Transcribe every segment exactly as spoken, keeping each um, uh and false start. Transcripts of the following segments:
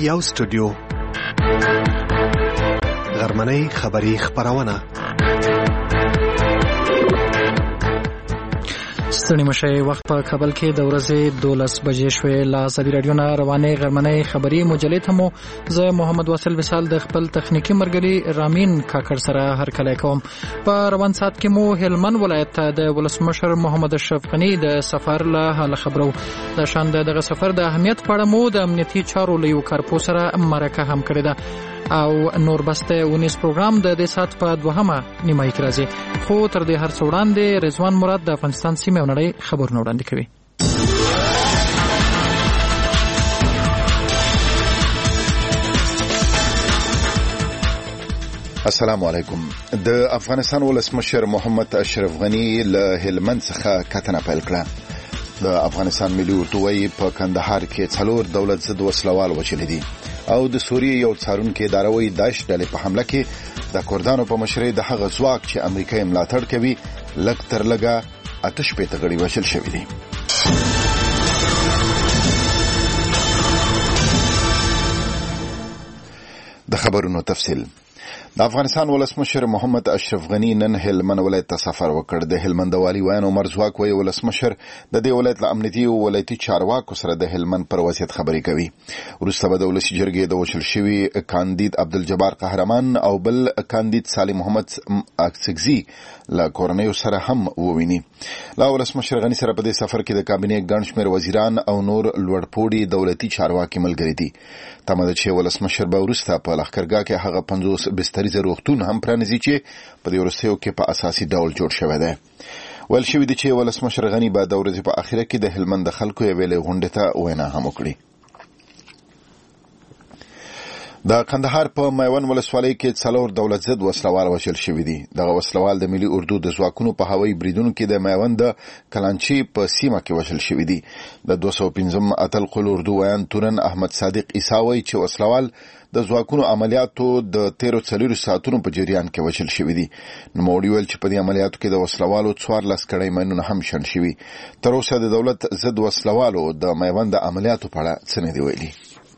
یو سټوډیو غرمنۍ خبری خبرونه ستړي مشي وخت په کابل کې د ورځې دولس بجې شوې. لا ازادي رادیو نه روانې غرمنۍ خبری مجلې ته مو زه محمد واصل وصال د خپل تخنیکی مرګري رامین کاکړ سره هر کله کوم. په روان سات کې مو هلمند ولایت ته د ولسمشر محمد اشرف غنی د سفر له حال خبرو. د شان دغه سفر د اهمیت په اړه مو د امنیتي چارو له یو کارپو سره مرکه هم کړې ده او نور بسته ونیس پروګرام د دې سات په دوهمه نیمه کې راځي. خو تر دې هر څه وړاندې رضوان مراد د افغانستان سیمه او نړۍ خبرونه وړاندې کوي. السلام علیکم. د افغانستان ولسمشر محمد اشرف غنی له هلمند څخه کتنه پیل کړه. د افغانستان ملي اردوی په کندهار کې څلور دولت ضد وسلوال وچلې دي او د سوریې یو څارونکو ادارهوي داعش ډلې په حمله کې د کردانو په مشرۍ د هغه ځواک چې امریکا یې ملاتړ کوي لږ تر لږه آتش پېته غړي وشل شوی دي. د خبرونو تفصیل. د افغانستان ولسمشر محمد اشرف غنی نن هلمند ولایت ته سفر وکړ. د هلمند والي وان عمر زواک وی ولسمشر د دې ولایت له امنیتي او ولایتي چارواکو سره د هلمند پر وضعیت خبرې کوي. وروسته به د ولسی جرګې د وشل شوی کاندید عبدالجبار قهرمان او بل کاندید صالح محمد اکسګزي له کورنیو سره هم وویني. لا ولسمشر غنی سره په دې سفر کې د کابینې ګڼ شمېر وزیران او نور لوړپوړي دولتي چارواکي ملګري دي. تمه ده چې ولسمشر به وروسته په لښکرګاه کې هغه پنځوس بستریز روغتون هم پرانیزي چې په دې وروستیو کې په اساسي ډول جوړ شوی دی. ویل شوي دي چې ولسمشر غنی به د ورځې په اخره کې د هلمند د خلکو یوې لویې غونډې ته وینا هم وکړي. د کندهار په میوند ولسوالۍ کې څلور دولت ضد وسلوال وژل شوي دي. دغه وسلوال د ملي اردو د ځواکونو په هوایي بریدونو کې د میوند د کلانچي په سیمه کې وژل شوي دي. د دوه سوه پنځم اتل قل اردو ویان تورن احمد صادق عیساوی چې وسلوال د ځواکونو عملیاتو د تیرو څلورو ساعتونو په جریان کې وژل شوي دي. نوموړي ویل چې په دې عملیاتو کې د وسلوالو څوارلس کړۍ ماینونه هم شنډ شوي. تر اوسه د دولت ضد وسلوالو د میوند د عملیاتو په اړه څه نه دي ویلي.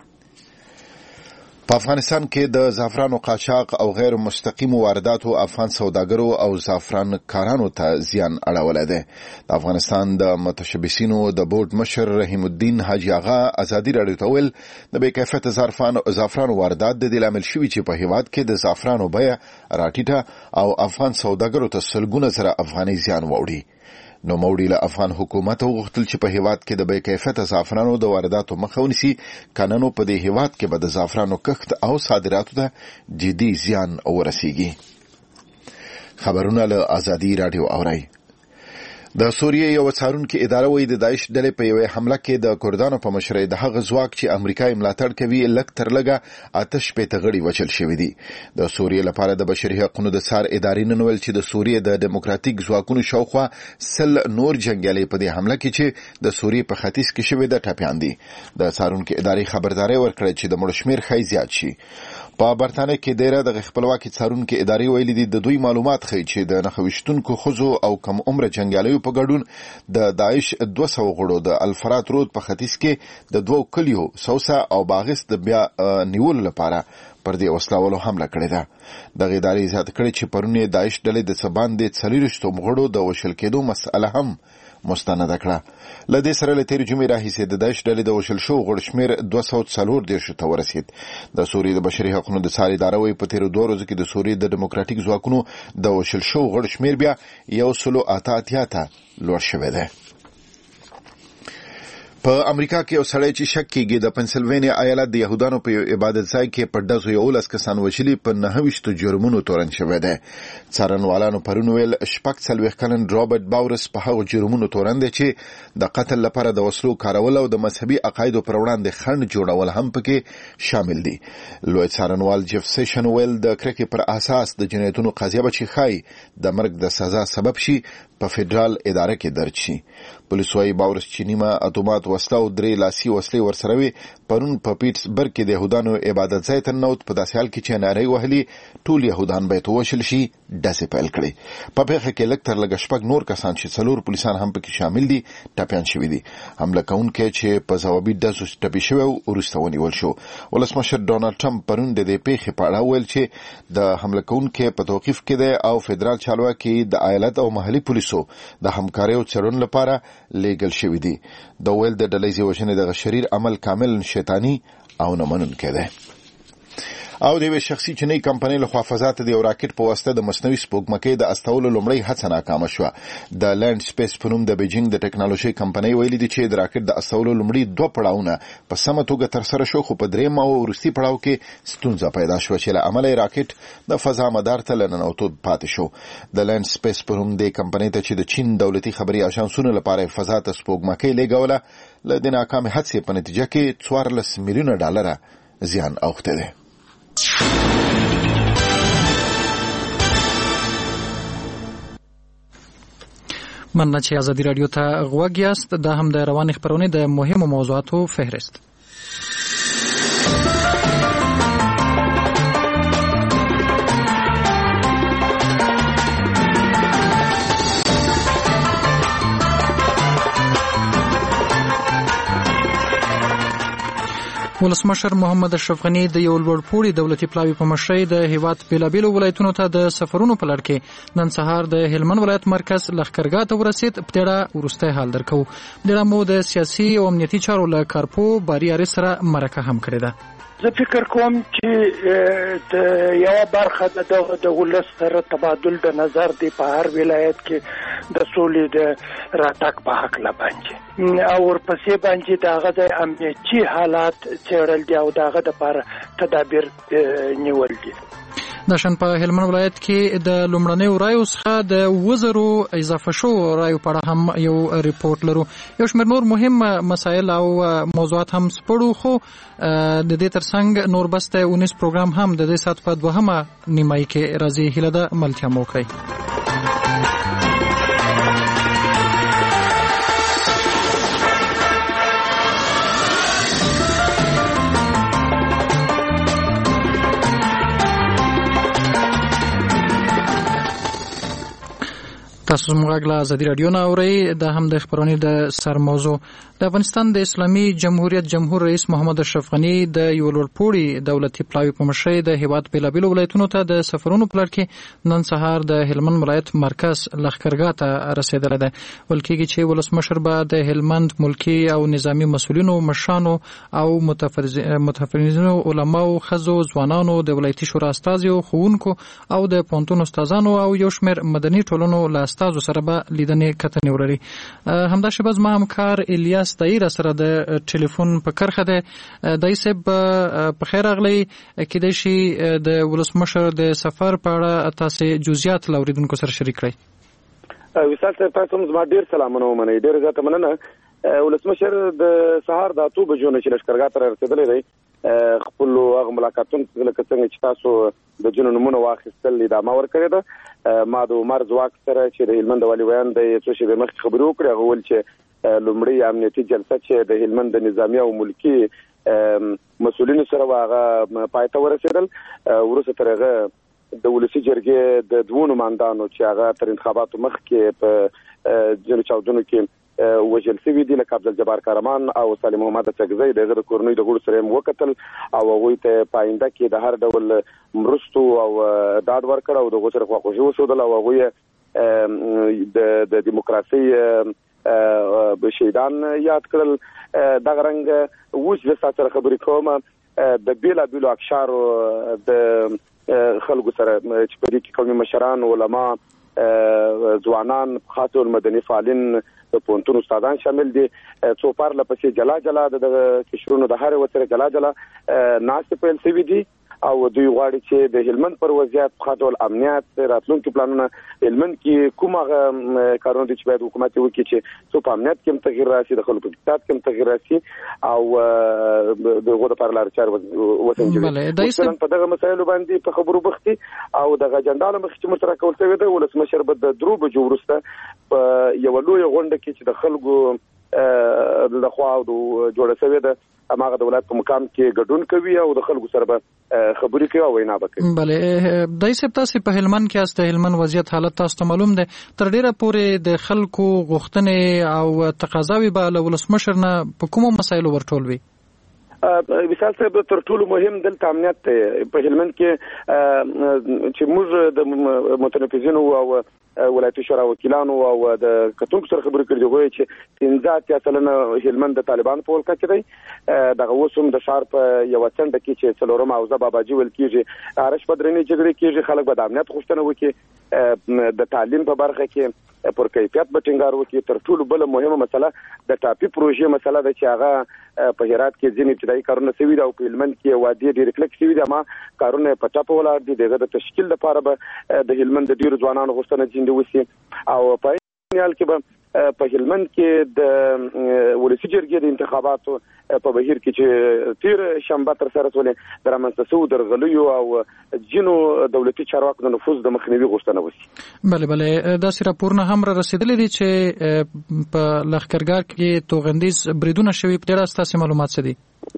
په افغانستان کې د زعفرانو قاچاق او غیر مستقیمو وارداتو افغان سوداګرو او زعفران کارانو ته زیان اړولی دی. د افغانستان د متشبثینو د بورډ مشر رحیم الدین حاجی آغا ازادي راډیو ته ویل د بې کیفیته زعفرانو واردات د دې لامل شوي چې په هیواد کې د زعفرانو بیه راټیټه او افغان سوداګرو ته سلګونه زره افغانۍ زیان واوړي. نو موړي له افغان حکومت وغوښتل چې په هیواد کې د بې کیفیته زعفرانو د وارداتو مخه ونیسي، کننو په دې هیواد کې به د زعفرانو کښت او صادراتو ته جدي زیان ورسیږي. خبرونه له ازادي راډیو اورئ. د سوریې یو څارونکو اداره وایي د داعش ډلې په یوه حمله کې د کردانو په مشرۍ د هغه ځواک چې امریکا یې ملاتړ کوي لږ تر لږه آتش پېته غړي وچل شوي دي. د سوریې لپاره د بشري حقوقو د څار ادارې نن ویل چې د سوریې د دیموکراتیک ځواکونو شاوخوا سل نور جنګیالي په دې حمله کې چې د سوریې په ختیځ کې شوي د ټپیان دي. د څارونکو ادارې خبرداري ورکړه چې د مړو شمېر ښایي زیات شي. په برتانیه کې ډیره د خپلواکي څارونکو ادارې ویلي دي د دوی معلومات ښیي چې د نښویشتونکو ښځو او کم عمره جنګیالیو په ګډون د داعش دوه سوه غړو د الفرات رود په ختیځ کې د دوو کلیو سوسه او باغس د بیا نیولو لپاره پر دې وسلوالو حمله کړې ده. دغه ادارې زیاته کړې چې پرون یې داعش ډلې د څه باندې څلېرویشتو غړو د وژل کېدو مسئله هم مستنده کړه. له دې سره له تېرې جمعې راهیسې د داعش ډلې د وژل شوو غړو شمېر دوه سوه څلور دېرشو ته ورسېد. د سوریې د بشري حقوقو د څار اداره وایي په تېرو دوه ورځو کې د سوریې د دیموکراتیک ځواکونو د وژل شوو غړو شمېر بیا یو سلو اته اتیا ته لوړ شوی دی. په امریکا کې یو سړی چې شک کېږي د پنسلوینیا ایالت د یهودانو په عبادت ځای کې په ډزو یولس کسان وژلي په نهه ویشتو جرمونو تورن شوی دی. څارنوالانو پرون ویل شپږ څلوېښت کلن رابرټ باورس په هغو جرمونو تورن دی چې د قتل لپاره د وسلو کارول او د مذهبي عقایدو پر وړاندې خنډ جوړول هم پکې شامل دي. لوی څارنوال جیف سیشن ویل د کرکې پر اساس د جنایتونو قضیه به چې ښایي د مرګ د سزا سبب شي په فدرال اداره کې درج شي. پولیس وايي باورس چې نیمه اتومات وسله او درې لاسي وسلې ورسره وي. پرون په پیټسبرګ کې د یهودانو عبادت ځای ته ننوت. په داسې حال کې چې نارې وهلي ټول یهودان باید ووژل شي ډزې پیل کړې. په پیښه کې لږ تر لږه شپږ نور کسان چې څلور پولیسان هم پکې شامل دي ټپیان شوي دي. حمله کوونکی چې په ځوابي ډزو ټپي شوی و وروسته ونیول شو. ولسمشر ډونالډ ټرمپ پرون د دې پیښې په اړه وویل چې د حمله کوونکي په توقیف کې دی او فدرال چارواکي د ایالت او محلي پولیسو د همکارۍ او څېړنو لپاره لیږل شوي دي. د ویل د ډلهیزې وژنې دغه شریر عمل کامل شیطاني او نه منونکی دی. او د یوې شخصي چینی کمپنۍ لخوا فضا ته د یو راکټ په واسطه د مصنوعي سپوږمکۍ د استولو لومړۍ هڅه ناکامه شوه. د لینډ سپیس په نوم د بیجینګ د ټکنالوژۍ کمپنۍ ویلي دي چې د راکټ د استولو لومړي دوه پړاوونه په سمه توګه ترسره شو، خو په درېیم او وروستي پړاو کې ستونزه پیدا شوه چې له امله یې راکټ د فضا مدار ته له ننوتو پاتې شو. د لینډ سپیس په نوم د کمپنۍ ته چې د چین دولتي خبري اژانسونو لپاره فضا ته سپوږمکۍ لیږوله، له دې ناکامې هڅې په نتیجه کې څوارلس میلیونه ډالره زیان اوښتی دی. مننه چې ازادي راډیو ته غوږ یاست. دا هم د روانې خپرونې د مهمو موضوعاتو فهرست. ولسمشر محمد اشرف غني د یو لوړپوړي دولتي پلاوي په مشرۍ د هیواد بیلابیلو ولایتونو ته د سفرونو په لړ کې نن سهار د هلمند ولایت مرکز لښکرګاه ته ورسید. په دې وروستی حال درکو. د مو د سیاسي او امنیتي چارو له کارپو باري اړ سره مرکه هم کړې ده. زه فکر کوم چې د یو برخه د دغه د ولس سره تبادل د نظر دی په هر ولایت کې د سولې د راتګ په حق لا باندې او ورپسې باندې دغه د امنیتي حالات څېړل دي او دغه د لپاره تدابیر نیول دي. د شان په هلمند ولایت کې د لومړنیو رایو څخه د وزرو اضافه شو رایو په اړه هم یو ریپورت لرو. یو شمېر نور مهم مسایل او موضوعات هم سپړو، خو د دې ترڅنګ نور بسته اونیس پروګرام هم د دې سات په دوهمه نیمایي کې راځي. هیله ده ملتیا مو وکړئ. تاسو زموږ له ازادي راډیو نه اورئ. دا هم د خبرونې د سر موضوع. د افغانستان د اسلامي جمهوریت جمهور رئیس محمد اشرف غني د یو لوړپوړي دولتي پلاوي په مشرۍ د هیواد بیلابیلو ولایتونو ته د سفرونو په لړ کې نن سهار د هلمند ولایت مرکز لښکرګاه ته رسېدلی دی. ویل کېږي چې ولسمشر به د هلمند ملکي او نظامي مسؤلینو، مشرانو او متفرزینو، علماو، ښځو، ځوانانو، د ولایتي شورا استازیو، ښوونکو او د پوهنتون استادانو او یو شمېر مدني ټولنو له استازو سره به لیدنې کتنې ولري. همدا شیبه زما همکار الیاس دایر سره د ټلیفون په کرخه ده. دای صاحب په خیر اغلی کېدای شي د ولسمشر د سفر په اړه تاسو جزئیات لوریدونکو سره شریک کړئ. وصال صاحب تاسو زما ډیر سلامونه ومنئ. ډیر زیاته مننه. ولسمشر د سهار د اته بجو نه چې لښکرګاه ته رسېدلی دی خپل هغه ملاقاتونه لکه څنګه چې تاسو د جنونو نمونه واخیستل ادامه ورکړې ده. ما د عمر ځواک سره چې د هلمند والي ویان د څو شېبې مخکې خبرې وکړې هغه ویل چې لومړی امنیتي جلسه چې د هلمند د نظامي او ملکي مسؤلینو سره هغه پای ته ورسېدل. وروسته تر هغه د ولسي جرګې د دوو نمایندانو چې هغه تر انتخاباتو مخکې په ځینو چاودنو کې وژل شوي دي لکه عبدالجبار کارمان او سالم محمد څکزی، د هغه د کورنۍ د غړو سره یې وکتل او هغوی ته په آینده کې د هر ډول مرستو او ډاډ ورکړ او د هغوی سره خواخوږي وښودل او هغوی د دیموکراسۍ شهیدان یاد کړل. دغه رنګ اوس زه تاسو سره خبرې کوم د بیلابیلو اقشارو د خلکو سره چې په دې کې قومي مشران، علما، ځوانان، خاصو مدني فعالین، پوهنتون استادان شامل دي. څو پرله پسې جلا جلا د قشرونو د هر وسره جلا جلا ناستې پیل شوي دي او دوی غواړي چې د هلمند پر وضعیت په ډول امنیت راتلونکي پلانونه هلمند کې کوم هغه کارونه دي چې باید حکومت وکړي چې څو په امنیت کې تغیر راشي، د خلکو په اقتصاد کې تغیر راشي او د غوډه پر لار چار وسنجوي. مثلا په دغه مسایلو باندې په خبرو بختي او د اجنډا له مخې چې متره کول شوی دی ولسمشر به د درو بجو وروسته په یو لوی غونډه کې چې د خلکو لخوا جوړه شوې ده هغه د ولایت په مقام کې ګډون کوي او د خلکو سره به خبرې کوي او وینا وکړي. بله دای سپ تاسو په هلمند کې است هلمند وضعیت حالت تاسو ته معلوم ده تر ډیره پورې د خلکو غوښتنې او تقاضاوي به له ولسمشر نه په کومو مسایلو ورټول وي؟ وصال صاحب تر ټولو مهم دلته امنیت په هلمند کې چې موږ د متنفذینو او ولایتي شورا وکیلانو او د کتونکو سره خبرې کړې وای چې پنځه اتیا سلنه هلمند د طالبان په ولکه کې دی دغه اوسم د شهر په یو څنډه کې چې څلورم حوزه باباجي ول کېږي ارش بدرنی جګړې کېږي خلک به د امنیت غوښتنه وکړي د تعلیم په برخه کې پر کیفیت به ټینګار وکړي. تر ټولو بل مهمه مسله د ټاپي پروژې مسله ده چې هغه په هرات کې ځینې ابتدایي کارونه شوي دي او په هلمند کې وادي ډېر کلک شوي دي ما کارونه په ټاپه ولاړ دي دغه د تشکیل لپاره به د هلمند د ډیرو ځوانانو غوښتنه جندي وسی او په نیال کې به په هلمند کې د ولسی جرګې د انتخاباتو په بهیر کې چې تیر شنبه تر سره ولې د رامنځته شو درغلیو او جنو دولتي چارواکو د نفوذ د مخنیوي غوښتنه وسی. بله بله دا سره پورنه هم را رسیدلې دي چې په لښکرګاه کې توغندیز بریدونه شوي په ډیره ستاسو معلومات څه دي؟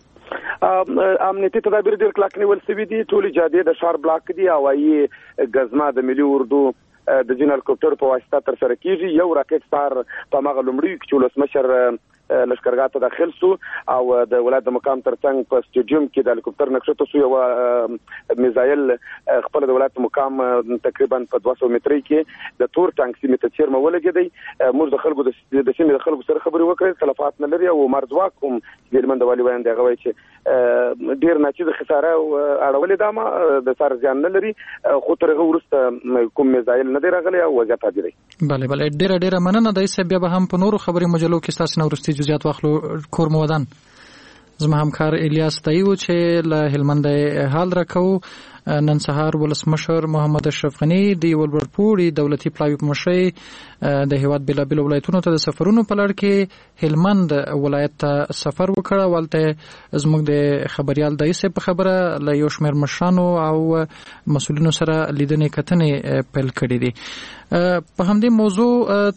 امنیتي تدابیر ډېر کلک نیول شوي دي ټول جادې د شهر بلاک دي او یې غزما د ملي اردو د جنرال کوپټر په واسطه تر سره کیږي یو راکټ سار په مغه لومړی کې ولسمشر لشکرګاه ته داخل سو او د ولایت د مقام ترڅنګ په سټیډیوم کې د هلیکوپټر نقشه سو یو میزایل خپل د ولایت مقام تقریبا په دوه سوه مترۍ کې د تور ټانک سیمه ته چیرمه ولګیدي موږ د خلکو د سیمې د خلکو سره خبرې وکړې تلفات نه لري او مرزواک هم د هلمند والی وایي دغه وایي چې ډیر ناچیز خساره اړولې دامه د سر ځان نه لري خو ترغه ورسته کوم میزایل نه دی راغلی او وضعیت دی. بله بله ډیره ډیره مننه د سبب به هم په نورو خبري مجلو کې تاسو نو ورستي جزئیات واخلو. کور مودان زما همکار الیاس تایو چې له هلمند حال راکو نن سهار ولسمشر محمد اشرف غنی د ولبرپوري دولتي پلاوی په مشرۍ د هیواد بلابل ولایتونو ته د سفرونو په لړ کې هلمند ولایت ته سفر وکړ ولته زموږ د خبريال دایسه په خبره له یو شمېر مشرانو او مسولینو سره لیدنې کتنې پیل کړې دي. په همدې موضوع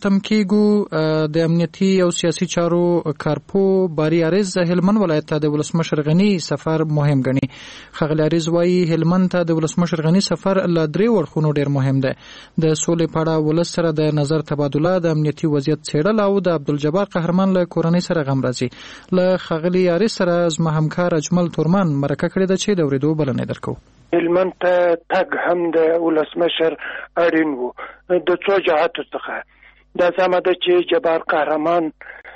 تمکیګو د امنیتي او سیاسي چارو کارپو باری عارض هلمند ولایت ته د ولسمشر غنی سفر مهم ګڼي. خغل عارض وايي هلمند ته د ولسمشر غنی سفر له درې ورخونو ډیر مهم ده. د سولې پاړه ولس سره د نظر تبادله د امنیتي وضعیت څېړل او د عبدالجبار قهرمان له کورنۍ سره غم راځي. له خغلی عارض سره زما همکار اجمل تورمان مرکه کړې ده چې د اوریدو بلنه درکو. هلمند ته تګ هم د ولسمشر اړین وو د څو جهاتو څخه دا سمه ده چې جبار قهرمان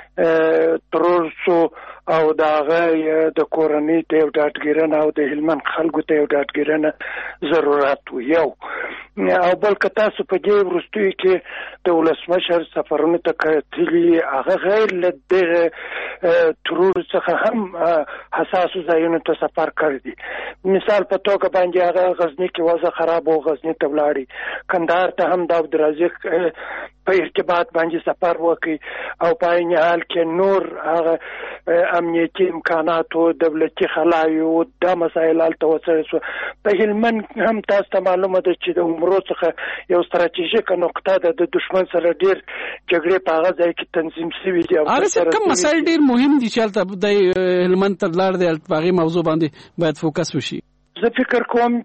ترور سو او داغه د کورنۍ ته یو ډاډګیرنه او د هلمند خلکو ته یو ډاډګیرنه ضرورت و یو او بل که تاسو په دې وروستیو کې د ولسمشر سفرونو ته کتلي هغه غیر له دغه ترور څخه هم حساسو ځایونو ته سفر کړی دي. مثال په توګه باندې هغه غزني کې وضع خراب او غزني ته ولاړی کندهار ته هم د عبدالرزاق په ارتباط باندې سفر وکړي او په عین حال کې نور هغه امنیتي امکانات او دولتي خلایو د مسایل ته وڅېړل شو. په هلمند هم تاسو ته معلومه ده چې د عمرو څخه یو ستراتیژیک نقطه ده د دشمن سره ډیر جګړې په هغه ځای کې تنظیم شوي دي. ارسه کوم مسایل ډیر مهم دي چې د هلمند تر لار دی په موضوع باندې باید فوکس وشي. زه فکر کوم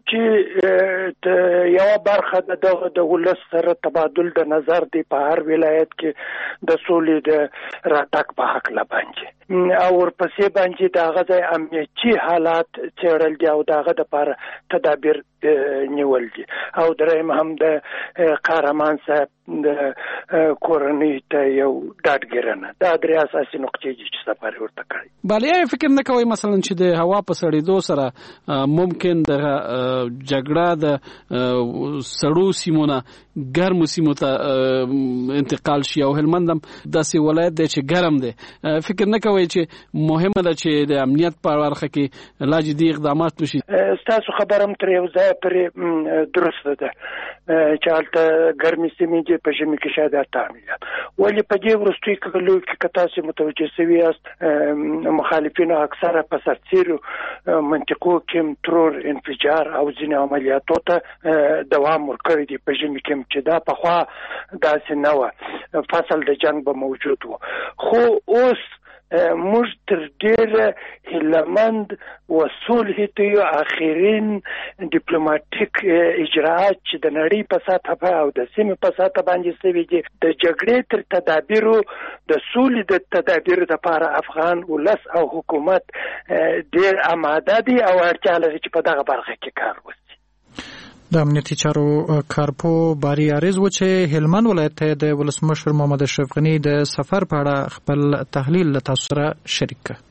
چې یو برخه د د ولس سره تبادل د نظر دی په هر ولایت کې د سولې د راتګ په حق لبانځي او ورپسې باندې د هغه د امنیتي حالات څېړل دي او د هغه لپاره تدابیر نیول دي او دریم هم د قهرمان صاحب د کورنۍ ته یو ډاډګیرنه دا درې اساسي نقطې دي چې سفر ورته کړی. بلې فکر نه کوي مثلا چې د هوا په سړېدو سره ممکن د جګړه د سړو سیمونه ګرمو سیمو ته انتقال شي او هلمند هم داسې ولایت دی چې ګرم دی. فکر نه کوي چې مهمه ده چې د امنیت په برخه کې لا جدي اقدامات وشي. ستاسو خبره هم تر یو ځایه پرې درسته ده چې هلته ګرمې سیمې دي په ژمي کې شاید اته میلیارد ولې په دې وروستیو کلو کې که تاسو متوجه شوي یاست مخالفینو اکثره په سرتیرو منطقو کې ترور انفجار او ځینې عملیاتو ته دوام ورکړی دی په ژمي کې چې دا پخوا داسې نه وه. فصل د جنگ به موجود و خو اوس موږ تر ډیره هیلهمند و صلح ته یو اخرین ډیپلوماټیک اجراءات چې د نړۍ په سطحه او د سیمې په سطحه باندې شوي دي د جګړې تر تدابیرو د سولې د تدابیرو لپاره افغان ولس او حکومت ډیر آماده دي او اړتیا لري چې په دغه برخه کې کار وکړي. د امنیتي چارو کارپو باری عارض و چې هلمند ولایت ته د ولسمشر محمد اشرف غنی د سفر په اړه خپل تحلیل له تاسو سره شریک کړ.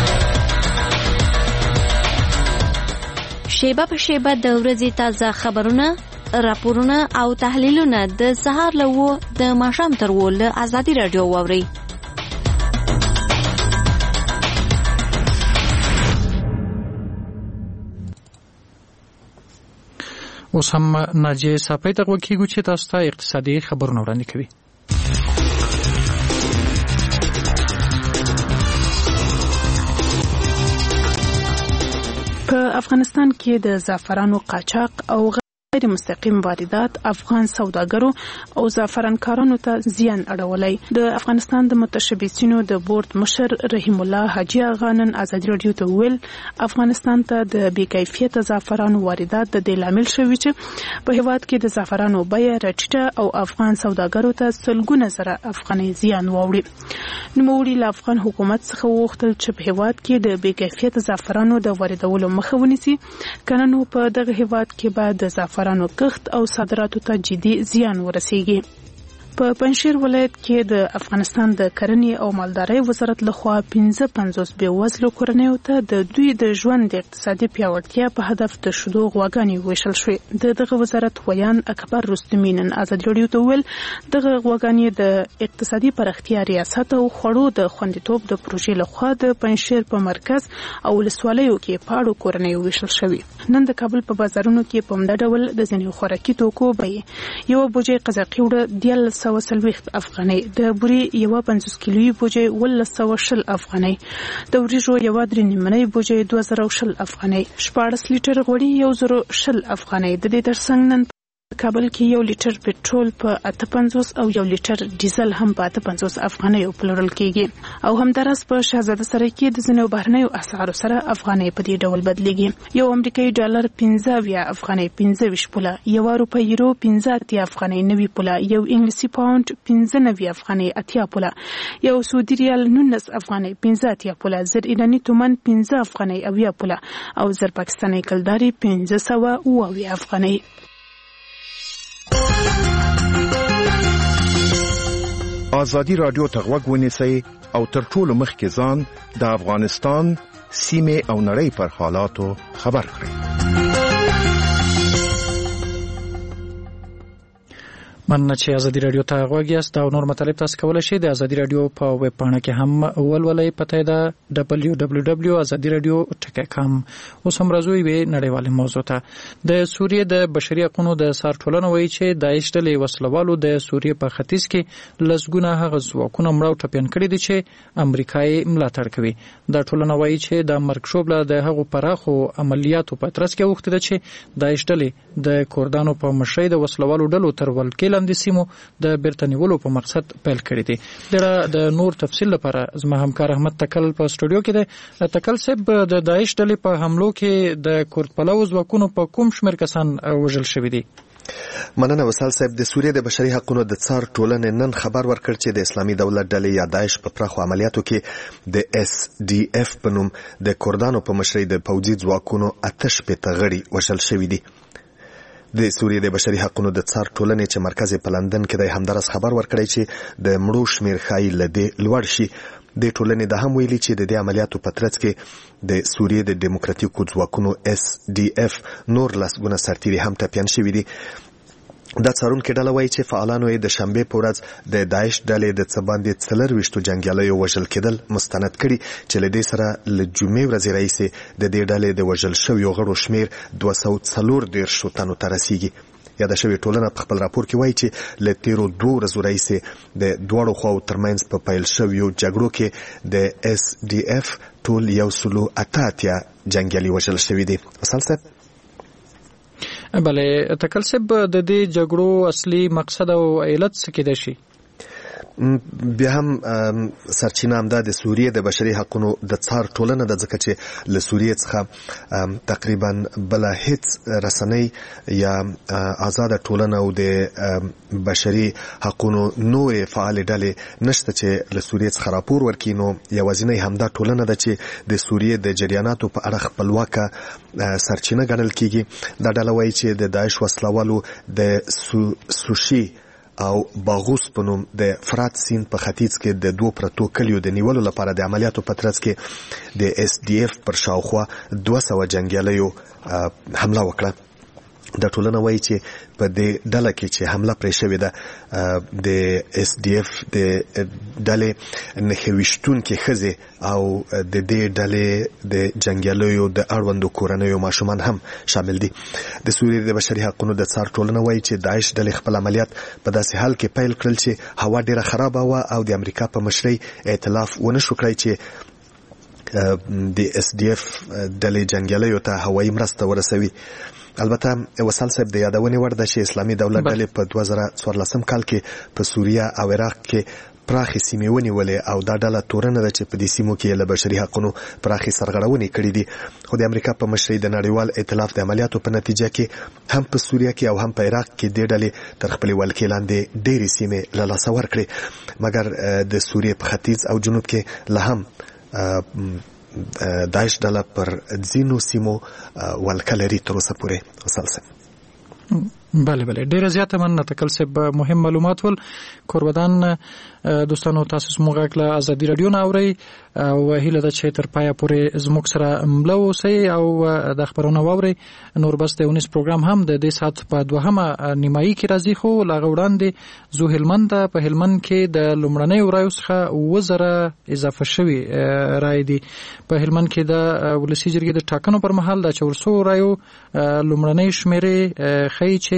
شیبه په شیبه د ورځې تازه خبرونه، راپورونه او تحلیلونه د سهار له و د ماښام تر و له ازادي رادیو واورئ. اوس هم ناجیه صافی ته وکیږو چې تاسو ته اقتصادي خبرونه وړاندې کوي. په افغانستان کې د زعفرانو قاچاق او غیر مستقیم واردات افغان سوداګرو او زعفرانکارانو ته زیان اړولی. د افغانستان د متشبثینو د بورډ مشر رحیم الله حاجی آغا نن ازادي رادیو ته ویل افغانستان ته د بې کیفیته زعفرانو واردات د دې لامل شوي چې په هیواد کې د زعفرانو بیه راټیټه او افغان سوداګرو ته سلګونه زره افغانۍ زیان واوړي. نوموړي له افغان حکومت څخه وغوښتل چې په هیواد کې د بې کیفیته زعفرانو د واردولو مخه ونیسي، کنه نو په دغه هیواد کې به د زعفرانو کښت او صادراتو ته جدي زیان ورسیږي. په پنځشیر ولایت کې د افغانستان د کرنې او مالدارۍ وزارت لخوا پنځه پنځوس بې وزلو کورنیو ته د دوی د ژوند د اقتصادي پیاوړتیا په هدف د شیدو غواګانې ویشل شوې. د دغه وزارت ویان اکبر رستمي نن ازادي رادیو ته ویل دغه غواګانې د اقتصادي پراختیا ریاست او خوړو د خوندیتوب د پروژې لخوا د پنځشیر په مرکز او ولسوالیو کې پاړو کورنیو ویشل شوې. نن د کابل په بازارونو کې په همدا ډول د ځینې خوراکي توکو بیې یو بوجۍ قزاقي وړه دیارلس سوه څلوېښت افغانۍ، د بوري یوه پنځوس کیلویي بوجۍ اوولس سوه شل افغانۍ، د وریژو یوه درې نیمنۍ بوجۍ دوه زره شل افغانۍ، شپاړس لیټر غوړي یو زره شل افغانۍ. د دې ترڅنګ نن کابل کې یو لیټر پټرول په اته پنځوس او یو لیټر ډیزل هم په اته پنځوس افغانۍ پلورل کېږي. او همدارس په شهزاده سرای کې د ځینو بهرنیو اسعارو سره افغانۍ په دې ډول بدلېږي. یو امریکایي ډالر پنځه اویا افغانۍ پنځه ویشت پوله، یو روپۍ یورو پنځه اتیا افغانۍ نوي پوله، یو انګلیسي پاونډ پنځه نوي افغانۍ اتیا پوله، یو سعودي ریال نولس افغانۍ پنځه اتیا پوله، زر ایراني تومان پنځه افغانۍ اویا پوله او زر پاکستاني کلداري پنځه سوه اوه اویا افغانۍ. ازادي رادیو ته غوږ ونیسئ او تر ټولو مخکې ځان د افغانستان سیمې او نړۍ پر حالاتو خبر کړئ. مننه چې ازادي رادیو ته غوږ یاست او نور مطالب تاسو کولی شئ د ازادي رادیو په ویب پاڼه کې هم ولولئ. پته یې ده ډبلیو ډبلیو ډبلیو ازادي رادیو ټکی کام. اوس هم راځو یوې نړیوالې موضوع ته. د سوریې د بشري حقوقو د څار ټولنه وایي چې داعش ډلې وسلوالو د سوریې په ختیځ کې لسګونه هغه ځواکونه مړه او ټپیان کړي دي چې امریکا یې ملاتړ کوي. دا ټولنه وایي چې د مرګ شوبله د هغو پراخو عملیاتو په ترڅ کې اوښتې ده چې داعش ډلې د کردانو په مشرۍ د وسلوالو ډلو تر ولکې لاندې سیمو د بیرته نیولو په مقصد پیل کړی دي. د نور تفصیل لپاره زما همکار احمد تکل په سټوډیو کې دی. تکل صاحب، د داعش ډلې په حملو کې د کورد پلو ځواکونو په کوم شمېر کسان وژل شوي دي؟ مننه وصال صاحب. د سوریې د بشري حقوقو د څار ټولنې نن خبر ورکړ چې د اسلامي دولت ډلې یا داعش په پراخو عملیاتو کې د اس ډي اف په نوم د کردانو په مشرۍ د پوځي ځواکونو اته شپېته غړي وژل شوي دي. د سوریې د بشري حقوقو د څار ټولنې چې مرکز په لندن کې د همدارس خبر ورکړی چې د مړو شمیر ښایي له دې لوړ شي. د ټولنې د هم ویلي چې د دې عملیاتو په ترڅ کې د سوریې د دیموکراتیکو ځواکونو اس ډي اف نور لسګونه سرتیري هم ټپیان شوي دي. دا څارونکې ډله وایي چې فعالانو یې د شنبې په ورځ د داعش ډلې د څه باندې څلرویشتو جنګیالیو وژل کېدل مستند کړي چې له دې سره له جمعې ورځې راهیسې د دې ډلې د وژل شویو غړو شمیر دوه سوه څلور دېرشو تنو ته رسیږي. یاده شوې ټولنه په خپل راپور کې وایي چې له تیرو دوو ورځو راهیسې د دواړو خواو ترمنځ په پیل شویو جګړو کې د اس ډي اف ټول یو سلو اته اتیا جنګیالي وژل شوي دي. وصال صاحب. بله تکل صاحب، د دې جګړو اصلي مقصد او علت څه کېدای شي؟ بیا هم سرچینه همدا د سوریه د بشري حقوقو د څار ټولنه د ځکه چې له سوریه څخه تقریبا بل هیڅ رسنۍ یا آزاد ټولنه او د بشري حقوقو نورې فعال ډلې نشته چې له سوریه څخه راپور ورکړي. نو یوازینی همدا ټولنه ده چې د سوریه د جریاناتو په اړه خپلواکه سرچینه ګڼل کیږي. دا ډله وایي چې د داعش وسلوالو د سوشي او باغوس په نوم د فرات سیند په ختیځ کې د دوه پرتو کلیو د نیولو لپاره د عملیاتو په ترڅ کې د اس ډي اف پر شاوخوا دوه سوه جنګیالیو حمله وکړه. د ټولنه وایي چې په دې ډله کې چې حمله پرې شوې ده د اس ډي اف د ډلې نښې ویشتونکې ښځې او د دې ډلې د جنګیالیو د اړوندو کورنیو ماشومان هم شامل دي. د سوریې د بشري حقوقو د څار ټولنه وایي چې داعش ډلې خپل عملیات په داسې حال کې پیل کړل چې هوا ډیره خرابه وه او د امریکا په مشرۍ ائتلاف ونه شو کړی چې د اس ډي اف ډلې جنګیالیو ته هوایي مرسته ورسوي. البته وصال صاحب د یادونې وړ ده چې اسلامي دولت ډلې په دوه زره څوارلسم کال کې په سوریه او عراق کې پراخې سیمې ونیولې او دا ډله تورنه ده چې په دې سیمو کې له بشري حقوقو پراخې سرغړونې کړې دي. خو د امریکا په مشرۍ د نړیوال ائتلاف د عملیاتو په نتیجه کې هم په سوریه کې او هم په عراق کې دې ډلې تر خپلې ولکې لاندې ډېرې سیمې له لاسه ورکړې. مګر د سوریې په ختیځ او جنوب کې لا هم داعش ډله پر ځینو سیمو ولکه لري تر اوسه پورې. وصال صاحب بله بله ډیره زیاته مننه تکل صاحب مهم معلومات ول. کورودان دوستانو تاسو زموږ غږ له ازادي رادیو نه اورئ او هیله ده چې تر پایه پورې زموږ سره مله اوسئ او د خبرونه واورئ. نور بس د اونیس پروګرام هم د دې ساعت په دوهمه نیمایي کې راځي. خو له هغه وړاندې زو هلمند په هلمند کې د لومړنیو رایو څخه اووه زره اضافه شوي رایې دي. په هلمند کې د ولسي جرګې د ټاکنو پر مهال د چور سوو رایو لومړنۍ شمېرې ښیي چې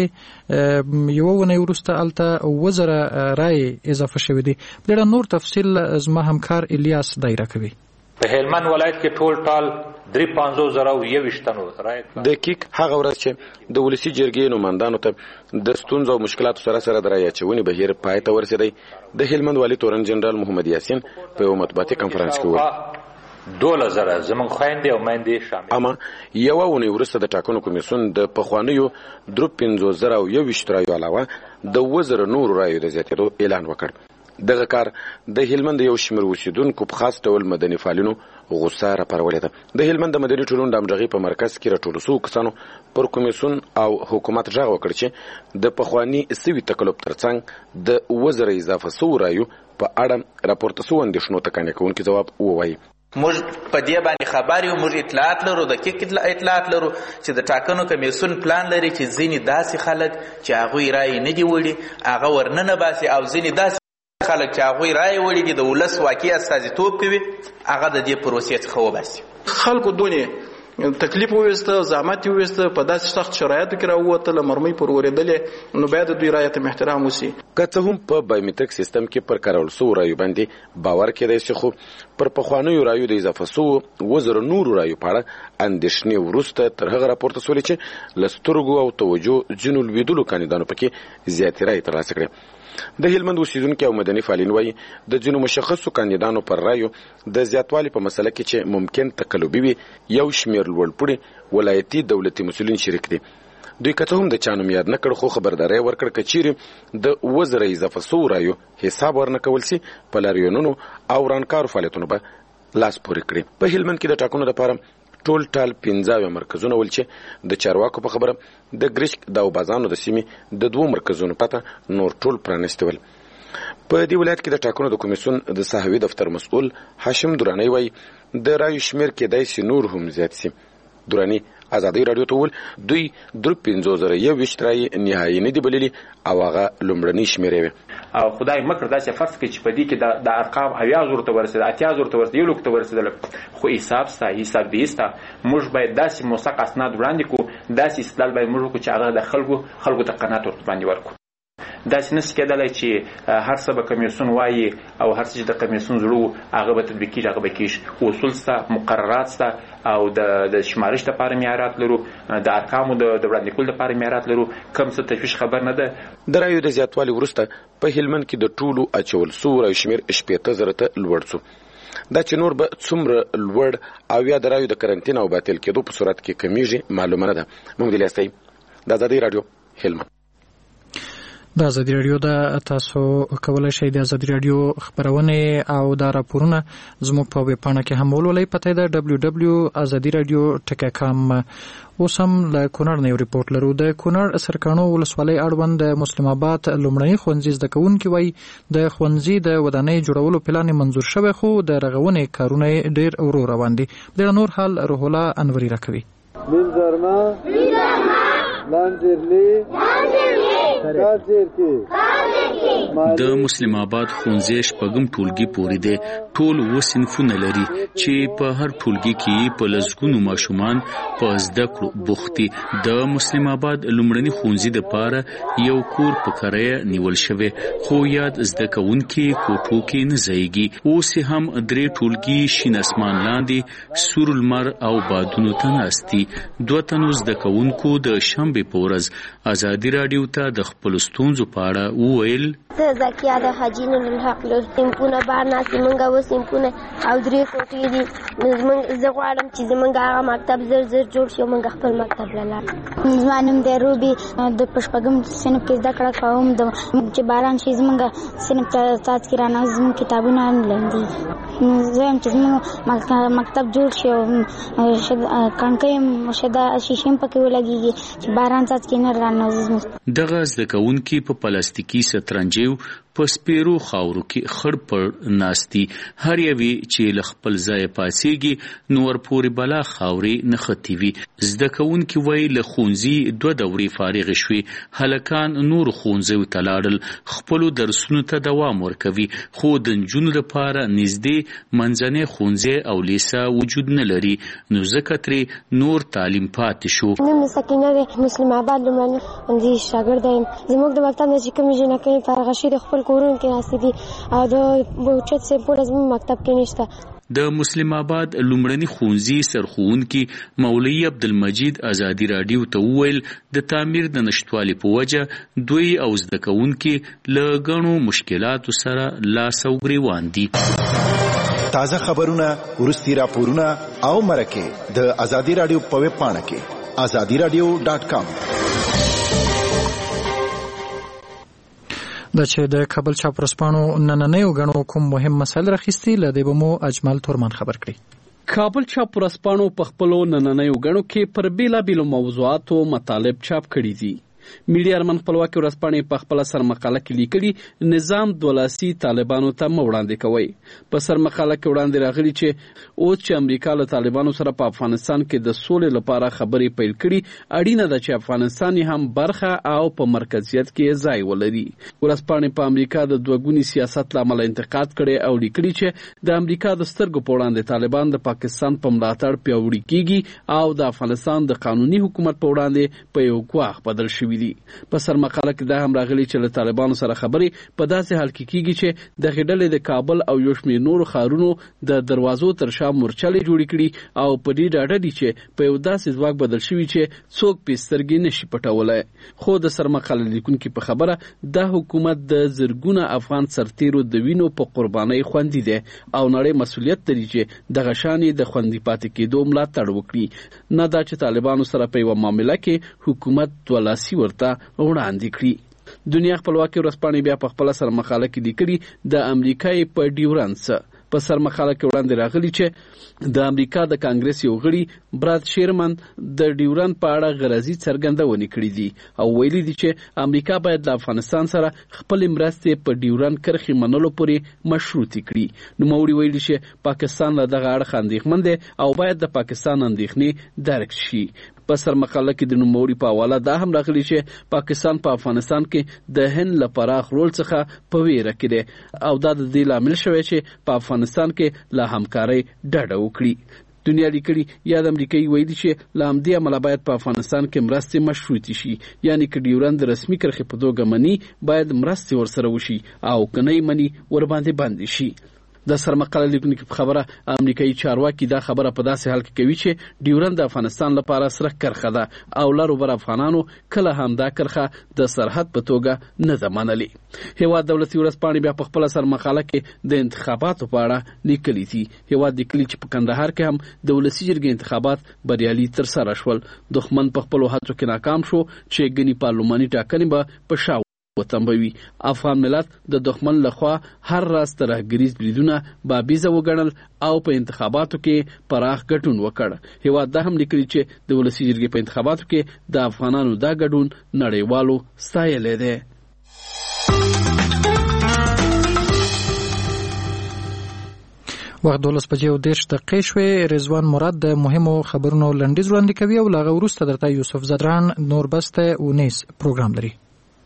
یوه ونې وروسته هلته اووه زره رایې اضافه شوي دي. ډېر نور تفصیل زما همکار الیاس دایره کوي. په هلمند ولایت کې ټول ټال درې پنځوس زره او یوویشت تنو رایې دقیق هغه ورځ چې د ولسي جرګې نمایندانو ته د ستونزو او مشکلاتو سره سره د رایې اچونې بهیر پای ته ورسېدی. د هلمند والي تورن جنرال محمد یاسین په یوه مطبوعاتي کنفرانس کې وویل دوله زره زموږ خویندې او میندې شامل. اما یوه اونۍ وروسته د ټاکنو کمیسیون د پخوانیو درې پنځوس زره او یوویشت رایو علاوه د اووه زره نورو رایو د زیاتېدو اعلان وکړ. دغه کار د هلمند یو شمېر اوسېدونکو په خاص ډول مدني فعالینو غوسه راپارولې ده. د هلمند د مدني ټولنو د همغږۍ په مرکز کې راټولو شوو کسانو پر کمیسیون او حکومت غږ وکړ چې د پخواني سوي تکلف ترڅنګ د اووه زره اضافه سوو رایو په اړه راپورته سوو اندېښنو ته قانع کوونکی ځواب ووایي. موږ په دې باندې خبر یو، موږ اطلاعات لرو، دقیق اطلاعات لرو چې د ټاکنو کمیسیون پلان لري چې ځینې داسې خلک چې هغوی رایې نه دي وړي هغه ورننه باسي او ځینې داسې خلک چې هغوی رایې وړي دي د ولس واقعي استازیتوب کوي هغه د دې پروسې څخه وباسي. خلکو دونې تکلیف وویسته، زحمت وویسته، په داسې سخت شرایطو کې راووتله، مرمۍ پر ورېدلې، نو باید د دوی رایې ته احترام وشي. که څه هم په بایومټریک سیستم کې پر کارول سوو رایو باندې باور کېدی شي، خو پر پخوانیو رایو د اضافه سوو اووه زره نورو رایو په اړه اندېښنې وروسته تر هغه راپورته سولې چې له سترګو او توجه ځینو لوېدلو کاندیدانو پکې زیاتې رایې ترلاسه کړې. د هلمند اوسیدونکي او مدني فعالین وایي د ځینو مشخصو کاندیدانو پر رایو د زیاتوالي په مسله کې چې ممکن تقلبي وي یو شمېر لوړپوړي ولایتي دولتي مسؤلین شریک دي. دوی که څه هم د چا نوم یاد نه کړ، خو خبرداری ورکړ که چیرې د اووه زره اضافه سوو رایو حساب ورنه کول سي په لاریونونو او ورانکارو فعالیتونو به لاس پورې کړي. په هلمند کې د ټاکنو لپاره ټول ټال پنځه مرکزونه ول چې د چارواکو په خبره د ګرشک د اوبازانو د سیمې د دوو مرکزونو پته نور ټول پرانیستي ول. په دې ولایت کې د ټاکنو د کمیسیون د صحوي دفتر مسؤل هاشم درانی وایي د رایو شمېر کېدای سي نور هم زیات سي. درانی ازادي رادیو ته وویل دوی درې پنځوس زره یوویشت رایې نهایي نه دي بللي او هغه لومړنۍ شمېرې وې. او خدای مکړ داسې فرض کړي چې په دې کې د ارقام اویا زرو ته ورسېدل، اتیا زرو ته ورسېدل، یو لک ته ورسېدل، خو حساب ستا حساب دې ستا موږ باید داسې موثق اسناد وړاندې کړو، داسې استدلال باید موږ وکړو چې هغه د خلکو خلکو ته قناعت ورباندې ورکړو. داسې نشي کېدلی چې هر څه به کمیسیون وایي او هر څه چې د کمیسیون زړه هغه به تطبیق کېږي هغه به کېږي. اصول شته، مقررات شته او د شمارش لپاره معیارات لرو، د ارقامو د وړاندې کولو لپاره معیارات لرو. کوم څه تشویش خبر نه ده. د رایو د زیاتوالي وروسته په هلمند کې د ټولو اچول سوو رایو شمېر شپېته زره ته لوړ شو. دا چې نور به څومره لوړ او یا د رایو د کرنټین او باطل کېدو په صورت کې کمیږي معلومه نه ده. محمد الیاسی، د ازادي راډیو، هلمند. د ازادي راډیو د تاسو کولای شئ د ازادي راډیو خبرونه او د راپورونه زموږ په ویب پاڼه کې هم ولولئ. پته ده دبلیو دبلیو ډاټ ازادي راډیو ټکی کام. اوس هم له کونړ نه یو ریپورټ لرو. د کونړ سرکانو ولسوالۍ اړوند د مسلم آباد لومړني ښوونځي زده کوونکي وایي د ښوونځي د ودانۍ جوړولو پلان منظور شوی خو د رغونې کارونه ډېر ورو روان دي. د نور حال روح الله انوري راکوي. منظرما لاندرلی د مسلم آباد ښوونځی شپږم ټولګي پورې دی. ټول اووه صنفونه لري چې په هر ټولګي کې په لسګونو ماشومان په زده کړو بوخت دي. د مسلم آباد لومړني ښوونځي دپاره یو کور په کرایه نیول شوی خو یاد زده کوونکي کوټو کې نه ځایږي. اوس هم درې ټولګي شین اسمان لاندې سور لمر او بادونو ته ناست دي. دوه تنو زده کوونکو د شنبې په ورځ ازادي راډیو ته د خپلو ستونزو په اړه وویل. زه زکیه د حاجي نور الحق له سیمپونه بار ناستې موږ اوس سیمپونه او درې کوټې دي. زه غواړم چې زموږ هغه مکتب زر زر جوړ شي او موږ خپل مکتب له لاړ. زما نوم دی روبي، د شپږم صنف کې زده کړه کوم. د چې باران شي زموږ صنف ته څاڅکي رانغلي، زموږ کتابونه هم لندي. زه یم چې زموږ مکتب جوړ شي او کڼکۍ هم شیده شیشې هم پکې ولګېږي چې باران څاڅکي نه رانغلي. دغه زده کوونکي په پلاستیکي سترنجیو په سپیرو خاورو کې خړ پړ ناستي. هر یوې چې له خپل ځایه پاڅېږي نو ورپورې بلا خاورې نښتې وي. زده کوونکي وایي له ښوونځي دوه دورې فارغې شوې. هلکان نورو ښوونځیو ته لاړل، خپلو درسونو ته دوام ورکوي خو د نجونو لپاره نږدې منځنی ښوونځی او لیسه وجود نه لري نو ځکه ترې نور تعلیم پاتې شو. نوم مې سکینه دی، مسلم آباد لومړني ښوونځي شاګرده یم. زموږ د مکتب نه چې کومې جینکۍ فارغه شوي د خپل کورونو کې ناستې دي او د بوچت سیمپونه زموږ مکتب کې نشته. د مسلم آباد لومړني ښوونځي سرښوونکي مولوي عبدالمجید ازادي راډیو ته وویل د تعمیر د نشتوالي په وجه دوی او زده کوونکي له ګڼو مشکلاتو سره لاس او ګریوان دي. تازه خبرونه، وروستي راپورونه او مرکې د ازادي راډیو په ویب پاڼه کې ازادي راډیو ډاټ کام. د چې د کابل چاپ ورځپاڼو نننیو غنو کوم مهم مسایل راخیستي له دې به مو اجمل تورمان خبر کړي. کابل چاپ ورځپاڼو په خپلو نننیو غنو کې پر بیلابیلو موضوعاتو مطالب چاپ کړي دي. میډیا ارمن خپلواکي ورځپاڼې په خپل سرمقاله کې لیکلي نظام دولاسي طالبانو ته وړاندې کوي. په سرمقاله کې وړاندې راغلي چې اوس چې امریکا له طالبانو سره په افغانستان کې د سولې لپاره خبرې پیل کړي اړینه ده چې افغانستان هم برخه او په مرکزیت کې ځای ولري. ورځپاڼې په امریکا د دوګوني سیاست لامل انتقاد کړي او لیکلي چې د امریکا د سترګو په وړاندې طالبان د پاکستان په ملاتړ پیاوړي کیږي او د افغانستان د قانوني حکومت په وړاندې په یو ګواښ بدل شوي. په سرمقاله کې دا هم راغلي چې له طالبانو سره خبرې په داسې حال کې کیږي چې د غډلې د کابل او یو شمېر نورو ښارونو د دروازو تر شا مورچلې جوړې کړي او په دې ډاډه دي چې په یو داسې ځواک بدل شوي چې څوک پې سترګې نشي پټولی. خو د سرمقاله لیکونکي په خبره دا حکومت د زرګونه افغان سرتیرو د وینو په قربانۍ خوندي دی او نړۍ مسؤلیت لري چې دغه شانې د خوندي پاتې کېدو ملاتړ وکړي، نه دا چې طالبانو سره په یوه معامله کې حکومت دولاسي ورته وړاندې کړي. دنیا خپلواکي ورځپاڼې بیا په خپل سرمقاله کې لیکلي د امریکای په ډیورنس په سرمقاله کې وړاندې راغلي چې د امریکا د کانګرس یو غړي براد شیرمن د ډیورن په اړه غرضي څرګندونې کړې دي او ویلي دي چې امریکا باید د افغانستان سره خپل مرستې په ډیورن کرښې منلو پورې مشروطې کړي. نوموړي ویلي چې پاکستان له دغه اړخه اندېښمن دی او باید د پاکستان اندېښنې درک شي. په سرمقاله کې د نوموړي په حواله دا هم راغلي چې پاکستان په افغانستان کې د هند له پراخ رول څخه په ویره کې دی او دا د دې لامل شوی چې په افغانستان کې له همکارۍ ډډه وکړي. دنیا لیکلي یا د امریکایي ویلي چې له همدې امله باید په افغانستان کې مرستې مشروطې شي، یعنی که ډیورند رسمي کرښې په توګه مني باید مرستې ورسره وشي او که نه یې مني ورباندې بندې شي. د سرمقاله لیکونکي په خبره امریکایي چارواکي دا خبره په داسې حال کې کوي چې ډیورند د افغانستان لپاره سره کرښه ده او لرو بر افغانانو کله هم دا کرښه د سرحد په توګه نه ده منلې. هیواد دولتي ورځپاڼې بیا په خپله سرمقاله کې د انتخاباتو په اړه لیکلي دي. هیواد لیکلي چې په کندهار کې هم د ولسي جرګې انتخابات بریالي ترسره شول. دښمن په خپلو هڅو کې ناکام شو چې ګنې پارلماني ټاکنې به په شا وتنبوي. افغان ملت د دښمن لخوا هر راز ترهګریز بریدونه بابیزه وګڼل او په انتخاباتو کې پراخ ګډون وکړ. هیواد دا هم لیکلي چې د ولسي جرګې په انتخاباتو کې د افغانانو دا ګډون نړیوالو ستایلی دی. وخت دولس بجې او دېرش دقیقې شوې. رضوان مراد د مهمو خبرونو لنډیز وړاندې کوي او له هغه وروسته درته یوسف زدران نوربسته اونیس پروګرام لري.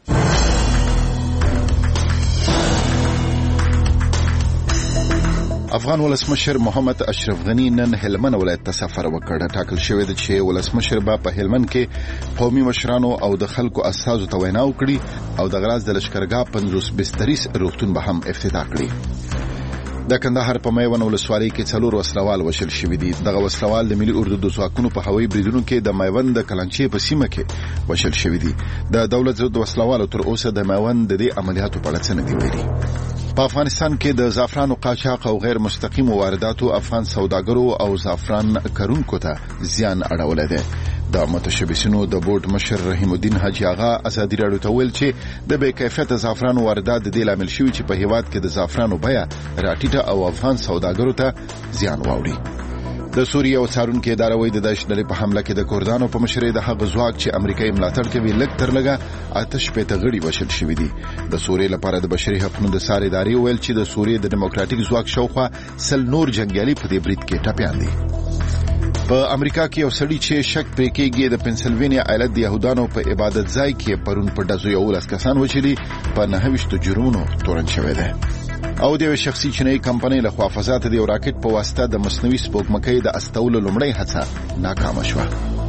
افغان ولسمشر محمد اشرف غنی نن هلمند ولایت ته سفر وکړ. ټاکل شوی دی چې ولسمشر به په هلمند کې قومي مشرانو او د خلکو اساسو ته وینا وکړي او د غراز د لشکرګاه پنځوس بستریز روغتون به هم افتتاح کړي. د کندهار په میوند ولسوالۍ کې څلور وسلوال وشل شوي دي. دغه وسلوال د ملي اردو د ځواکونو په هوایي بریدونو کې د میوند د کلنچې په سیمه کې وشل شوي دي. د دولت ضد وسلوالو تر اوسه د میوند د دې عملیاتو په اړه څه نه دي ویلي. په افغانستان کې د زعفرانو قاچاق او غیر مستقیمو وارداتو افغان سوداګرو او زعفران کرونکو ته زیان اړولی دی. د متشبثینو د بورډ مشر رحیم الدین حاجی آغا ازادي راډیو ته ویل چې د بې کیفیته زعفرانو واردات د دې لامل شوي چې په هیواد کې د زعفرانو بیه راټیټه او افغان سوداګرو ته زیان واوړي. د سوریې او څارونکو اداره وایي د داعش ډلې په حمله کې د کردانو په مشرۍ د هغه ځواک چې امریکایي ملاتړ کوي لږ تر لږه اته شپېته غړي وشل شوي دي. د سوریې لپاره د بشري حقوقو د څار ادارې ویل چې د سوریې د ډیموکراتیک ځواک شاوخوا سل نور جنګیالي په دې برید کې ټپیان دي. په امریکا کې یو سړی چې شک پرې کېږي د پنسلوینیا ایالت د یهودانو په عبادت ځای کې پرون په ډزو یولس کسان وچلي په نهه ویشتو جرمونو تورن شوی دی. او د شخصي چینایي کمپنۍ له خوا فضا ته د یو راکټ په واسطه د مصنوعي سپوږمکۍ د استولو لومړۍ هڅه ناکامه شوه.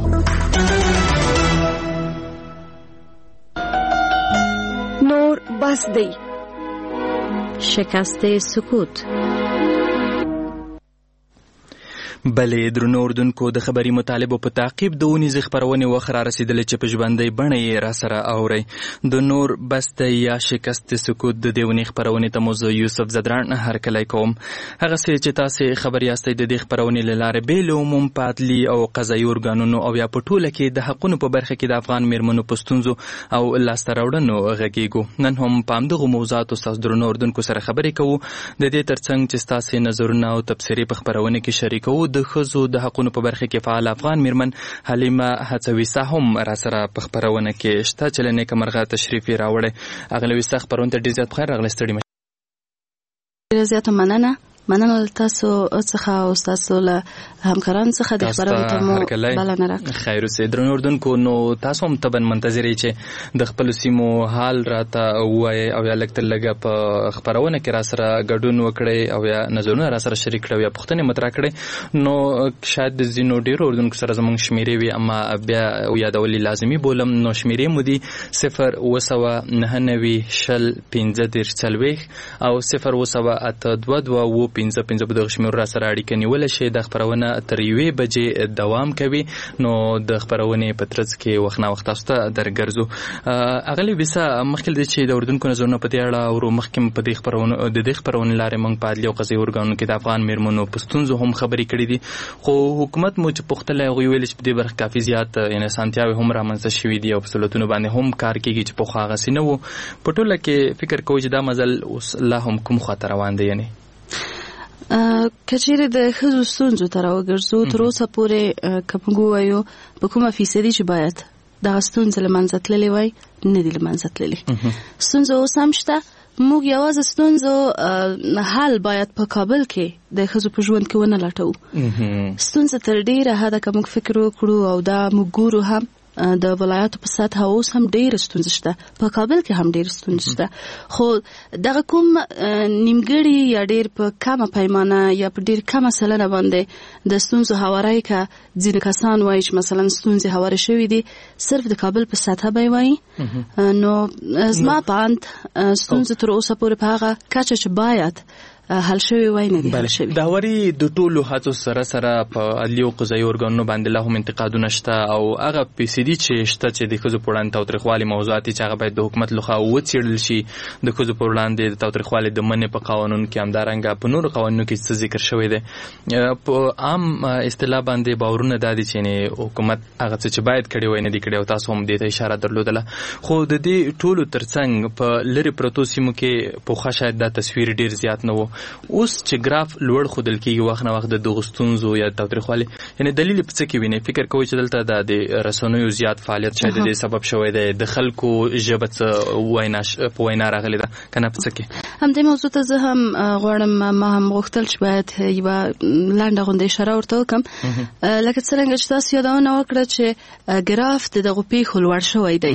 نور بس دی. شکست سکوت. بلې درنو اردوونکو د خبري مطالبو په تعقیب د اونیزې خپرونې وخت را رسېدلی چې په ژوندۍ بڼه یې را سره اورئ. د نور بسته یا شکست سکوت د دې اونۍ خپرونې ته مو زه یوسف زدران هرکلی کوم. هغسې چې تاسې خبر یاستئ د دې خپرونې له لارې بې له عموم په عدلي او قضایي ارګانونو او یا په ټوله کې د حقونو په برخه کې د افغان میرمنو په ستونزو او لاسته راوړنو غږیږو. نن هم په همدغو موضوعاتو ستاسو درنو اردوونکو سره خبرې کوو. د دې ترڅنګ چې ستاسې نظرونه او تبصرې په خپرونې کې شریکوو. د ښځو د حقونو په برخه کې فعال افغان میرمن حلیمه هڅویسه هم را سره په خپرونه کې شته چې له نیکه مرغه تشریف یې راوړی. هغه ویسه خپرونه ته ډېر زیات بخیر راغلی. ستړي مه ډېره زیاته مننه مننه له تاسو څخه او ستاسو له همکارانو څخه د خبرونې ته مو بلنه راکړه. خیر اوسئ. درنو اردوونکو نو تاسو هم طبعا منتظر یې چې د خپلو سیمو حال راته ووایئ او یا لږ تر لږه په خپرونه کې را سره ګډون وکړئ او یا نظرونه را سره شریک کړئ او یا پوښتنې مطرح کړئ. نو شاید د ځینو ډېرو اردوونکو سره زموږ شمېرې وي اما بیا یادول یې لازمي بولم. نو شمېرې مو دي صفر اوه سوه نهه نوي شل پنځه دېرش څلوېښت او صفر اوه سوه اته دوه دوه اووه پنځه پنځه په دغه شمېرو را سره اړیکه نیولی شئ. د خپرونه تر یوې بجې دوام کوي. نو د خپرونې په ترڅ کې وخت ناوخت تاسو ته درګرځو. اغلې ویسه مخکې دی چې د اردوونکو نظرونه په دې اړه اورو. مخکې په دې خپرونو د دې خپرونې لارې موږ په عدلي او قضایي ارګانونو کې د افغان میرمنو په ستونزو هم خبرې کړې دي. خو حکومت مو چې پوښتلی هغوی ویلي چې په دې برخه کافي زیات یعنې اسانتیاوې هم رامنځته شوي دي او په سهولتونو باندې هم کار کېږي چې پخوا هغسې نه وو. په ټوله کې فکر کوو چې دا مزل اوس لا هم کوم خواته روان دی. یعنې که چیرې د ښځو ستونزو ته راوګرځو تر اوسه پورې که موږ ووایو په کومه فیصدي چې باید دغه ستونزې له منځه تللې وای نه دي له منځه تللې. ستونزه اوس هم شته. موږ یوازې ستونزو حل باید په کابل کې د ښځو په ژوند کې ونه لټوو. ستونزه تر ډېره حده که موږ فکر وکړو او دا موږ ګورو هم د ولایاتو په سطح اوس هم ډېر ستونزې شته، په کابل کې هم ډېر ستونزې شته. خو دغه کوم نیمګړي یا ډېر په کمه پیمانه یا په ډېر کمه سلنه باندې د ستونزو هواری که ځینې کسان وایي چې مثلا ستونزې هوارې شوي دي صرف د کابل په سطح به یې وایي، نو زما په اند ستونزې تر اوسه پورې په هغه کچه چې باید حل شوی وای نه دي حل شوی. د هواري د ټولو هڅو سره سره په عدلي او قضایي ارګانونو باندې لا هم انتقادونه شته او هغه پیسې چې شته چې د ښځو په وړاندې تاوتریخوالي موضوعات چې هغه باید د حکومت لخوا وڅېړل شي. د ښځو په وړاندې د تاوتریخوالي د منې په قوانینو کې همدارنګه په نورو قوانینو کې څه ذکر شوی دی. په عام اصطلاح باندې باورونه دا دي چې حکومت هغه څه چې باید کړی وای نه دي کړی او تاسو هم دې ته اشاره درلودله. خو د دې ټولو ترڅنګ په لرې پرتو سیمو کې پوخه شاید دا تصویر ډېر زیات نه و. اوس چې ګراف لوړ ښودل کېږي وخت نه وخت د دغو ستونزو یا تاوتریخوالي یعنې دلیل یې په څه کې وینئ؟ فکر کوئ چې دلته د د رسنیو زیات فعالیت شاید د دې سبب شوی دی، د خلکو ژبه څه وینا په وینا راغلې ده که نه؟ په څه کې همدې موضوع ته زه هم غواړم، ما هم غوښتل چې باید یوه لنډه غونډه اشاره ورته وکړم. لکه څرنګه چې تاسو یادونه وکړه چې ګراف د دغو پیښو لوړ شوی دی،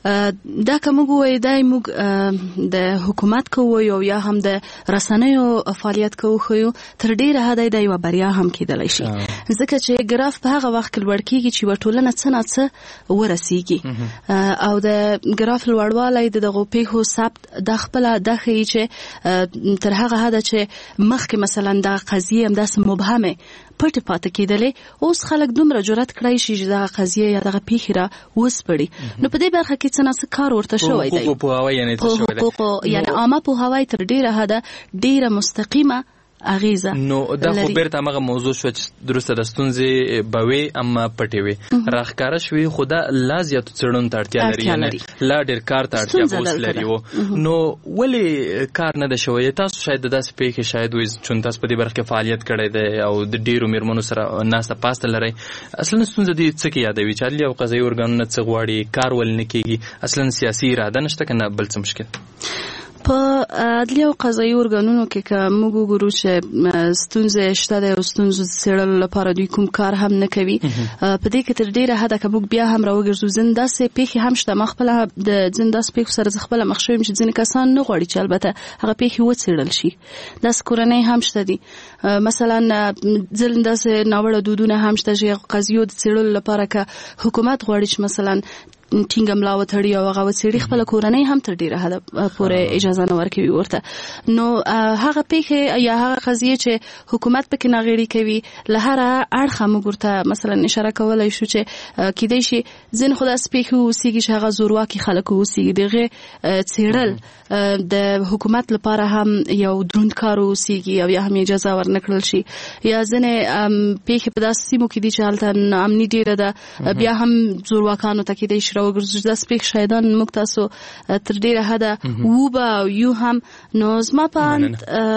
دا که موږ ووایو دی موږ د حکومت کوو یا هم د رسنیو فعالیت کوو خو تر ډیره حده دا یوه بریا هم کېدلی شي، ځکه چې ګراف په هغه وخت کې لوړ کېږي چې یوه ټولنه څه نه څه ورسېږي او د ګراف لوړوالی د دغو پیښو ثبت دا خپله دا ښیي چې تر هغه حده چې مخکې مثلا دغه قضیې همداسې مبهمې پټې پاتې کېدلې، اوس خلک دومره جرأت کړی شي چې دغه قضیې یا دغه پیښې را وسپړي. نو په دې برخه کې څه نه څه کار ورته شوی دی. حقوقو پوهاوی یعنې څه شوی دی؟ حقوقو یعنې عامه پوهاوی تر ډېره حده ډېره مستقیمه اغیزه. نو دا خو بیرته همغه موضوع شوه چې درسته د ستونزې به وي اما پټې وي راښکاره شوې، خو دا لا زیاتو څېړنو ته اړتیا لري، یعنې لا ډېر کار ته اړتیا به اوس لري. نو ولې کار نه ده شوی؟ تاسو شاید د داسې پیښې شاید وایي چون تاسو په دې برخه کې فعالیت کړی دی او د ډېرو میرمنو سره ناسته پاسته لرئ، اصلا ستونزه دې څه کې یادوي چې عدلي او قضایي ارګانونه څه غواړي، کار ولې نه کېږي؟ اصلا سیاسي اراده نشته که نه بل څه مشکل؟ په عدلي او قضایي ارګانونو کې که موږ وګورو چې ستونزې شته دی او ستونزو څېړلو لپاره دوی کوم کار هم نه کوي، په دې کې تر ډېره حده که موږ بیا هم راوګرځو ځینې داسې پیښې هم شته. ما خپله د ځینې داسې پیښو سره زه خپله مخ شوې یم چې ځینې کسان نه غواړي چې البته هغه پیښې وڅېړل شي. داسې کورنۍ هم شته دي، مثلا ځینې داسې ناوړه دودونه هم شته چې قضیو د څېړلو لپاره که حکومت غواړي چې مثلا ټینګه ملا وتړي او هغه وڅېړي، خپله کورنۍ هم تر ډېره حده پورې اجازه نه ورکوي ورته. نو هغه پیښې یا هغه قضیې چې حکومت پکې ناغېړي کوي له هره اړخه موږ ورته مثلا اشاره کولی شو چې کیدای شي ځینې خو داسې پیښې واوسېږي چې هغه زورواکي خلک واوسېږي، د هغې څېړل د حکومت لپاره هم یو دروند کار واوسېږي او یا هم اجازه ورنه کړل شي. یا ځینې پیښې په داسې سیمو کې دي چې هلته ناامني ډېره ده، بیا هم زورواکانو ته کیدای شي راوګرځو چې داسې پیښې شایدان موږ تاسو تر ډېره حده وبه او یو هم. نو زما په اند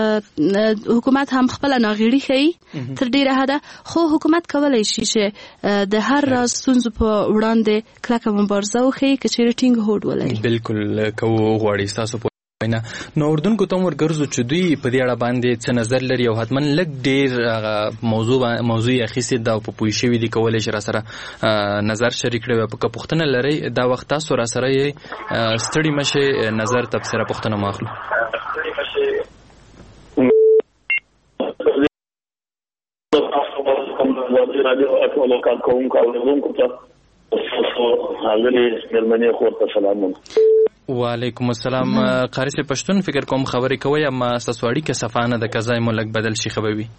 حکومت هم خپله ناغېړي ښیي تر ډېره حده، خو حکومت کولی شي چې د هر راز ستونزو په وړاندې کلکه مبارزه وښیي که چېرې ټینګ هوډ ولري. بالکل که وغواړي ستاسو په وینا. نو اردوونکو ته هم ورګرځو چې دوی په دې اړه باندې څه نظر لري او حتما لږ ډېر موضوع موضوع یې اخیستې ده او په پوه شوي دي، کولی شي را سره نظر شریک کړي. که پوښتنه لرئ دا وخت تاسو را سره یې ستړي مه شئ، نظر تبصره پوښتنه مو اخلو. وعلیکم السلام. قاری صاحب پښتون فکر کوم خبرې کوئ اما ستاسو اړیکه صفا نه ده، که ځای مو لږ بدل شي ښه به وي.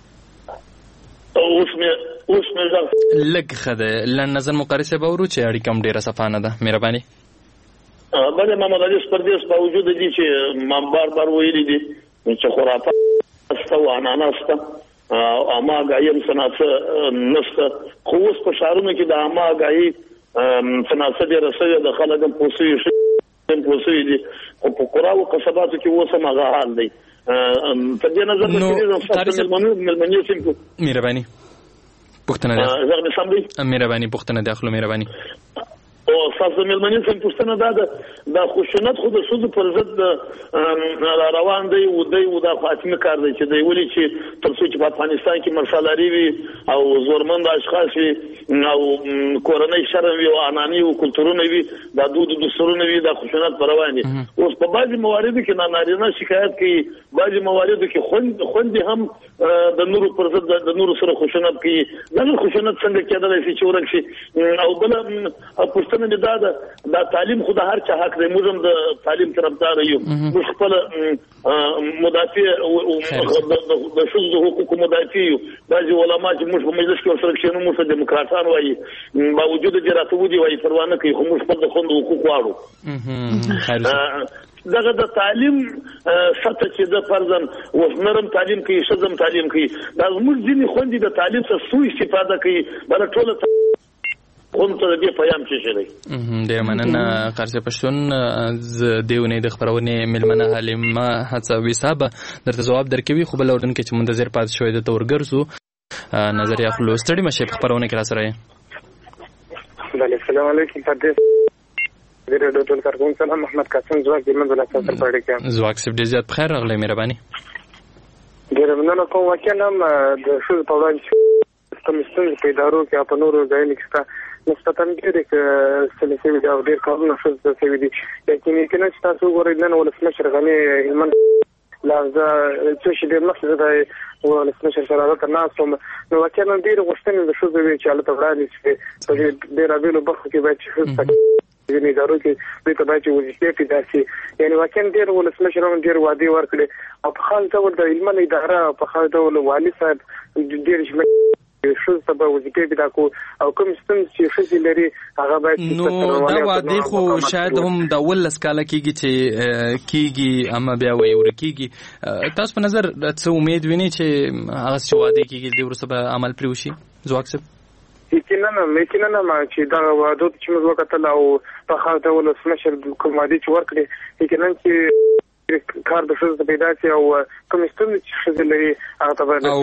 لږ ښه دی، لنډ نظر مو قاری صاحب اورو چې اړیکه هم ډېره صفا نه ده، مهرباني. بله محمد علي پردیس باوجود دي چې ما بار بار ویلي دي چې خرافات شته او عنعنه شته، عامه آګاهي هم څه ناڅه نشته، خو اوس په ښارونو کې د عامه آګاهي څه ناڅه ډېره شوې ده، خلک هم پوه شوي پوه شوي دي، خو په قراو قصباتو کې اوس هم هغه حال دی. په دې نظر د مېلمنې سیمو مهرباني پوښتنه ده، زه مې سم دی؟ مهرباني پوښتنه ده اخلو. مهرباني او اساسا ملمنې څنګه پوښتنه ده د خشونت خو د شذ پر ضد روان دی او دی او د فاطمه کار دی چې دی ولي چې تر څو چې په افغانستان کې مرسلاري وي او زورمند اشخاص وي او کورنۍ شرم وي او اناني او کلتورونه وي د دود دستورونه وي د خشونت پر روان دي اوس په بعضي مواردو کې نارینه شکایت کوي بعضي مواردو کې خوند خوند هم د نورو پر ضد د نورو سره خشونت کوي دا خشونت څنګه کېدلی شي چې ورک شي او بل پښتنه مې دا ده دا تعلیم خو د هر چا حق دی موږ هم د تعلیم طرفدار یو موږ خپل مدافع د ښځو د حقوقو مدافع یو بعضې علما چې موږ په مجلس کې ورسره کښېنو موږ ته ډیموکراټان وایي باوجود دې راته ودي وایي پروا نه کوي خو موږ خپل د خوندو حقوق غواړو دغه د تعلیم سطح چې د فرضاً وسنرم تعلیم کوي ښځم تعلیم کوي دا زموږ ځینې خوندې د تعلیم څخه سوء استفاده کوي بله ټوله خون ته دې پیام چې شي ډېر مننه قارسي پښتون د دیونې د خبرونې ملمنه حلیمه هڅوي صاحب درته ځواب درکوي خو بل اردن کې چې منتظر پاتې شوی د تورګرزو نظر یې خپل ستړي مشه په خبرونه کې را سره بله السلام علیکم پردیس ډېر ډېر کارکون سلام محمد قاسم زواک د منځ له تاسو سره پړې کې زواک سب ډېر زیات بخیر راغلی مهرباني ډېر مننه کوم واقعا هم د شو په وړاندې کوم ستونزې په ادارو کې په نورو ځایونو کې شته نسبتاً ډېرې ستونزې شوي دي او ډېر کارونه ښځو ته شوي دي یقیني کېدای چې تاسو وګورئ نن ولسمشر غني هلمند لحظه څو شېبې مخکې زه د ولسمشر سره هلته ناست وم نو واقعا ډېرې غوښتنې د ښځو وې چې هلته وړاندې شوې په بېلابېلو برخو کې باید چې ښځو ته ځینې ادارو کې دوی ته باید چې وظیفې پیدا شي یعنې واقعا ډېر ولسمشر هم ډېر وعدې ورکړې او په خاص ډول د هلمند اداره او په خاص ډول والي صاحب ډېر ښځو ته به وظیفې پیدا کړو او کوم ستونزې چې ښځې لري هغه باید نو دا وعدې خو شاید هم د اولس کاله کېږي چې کېږي اما بیا وایي ورکېږي تاسو په نظر څه امید وینئ چې هغه چې وعدې کېږي دې وروسته به عمل پرې وشي ځواک صاحب یقینا یقینا چې دا وعدو چې موږ وکتل او په خاص ډول ولسمشر کوم وعدې چې ورکړې یقینا چې کار د ښځو پیدا شي او کوم ستونزې چې ښځې لري هغه ته باید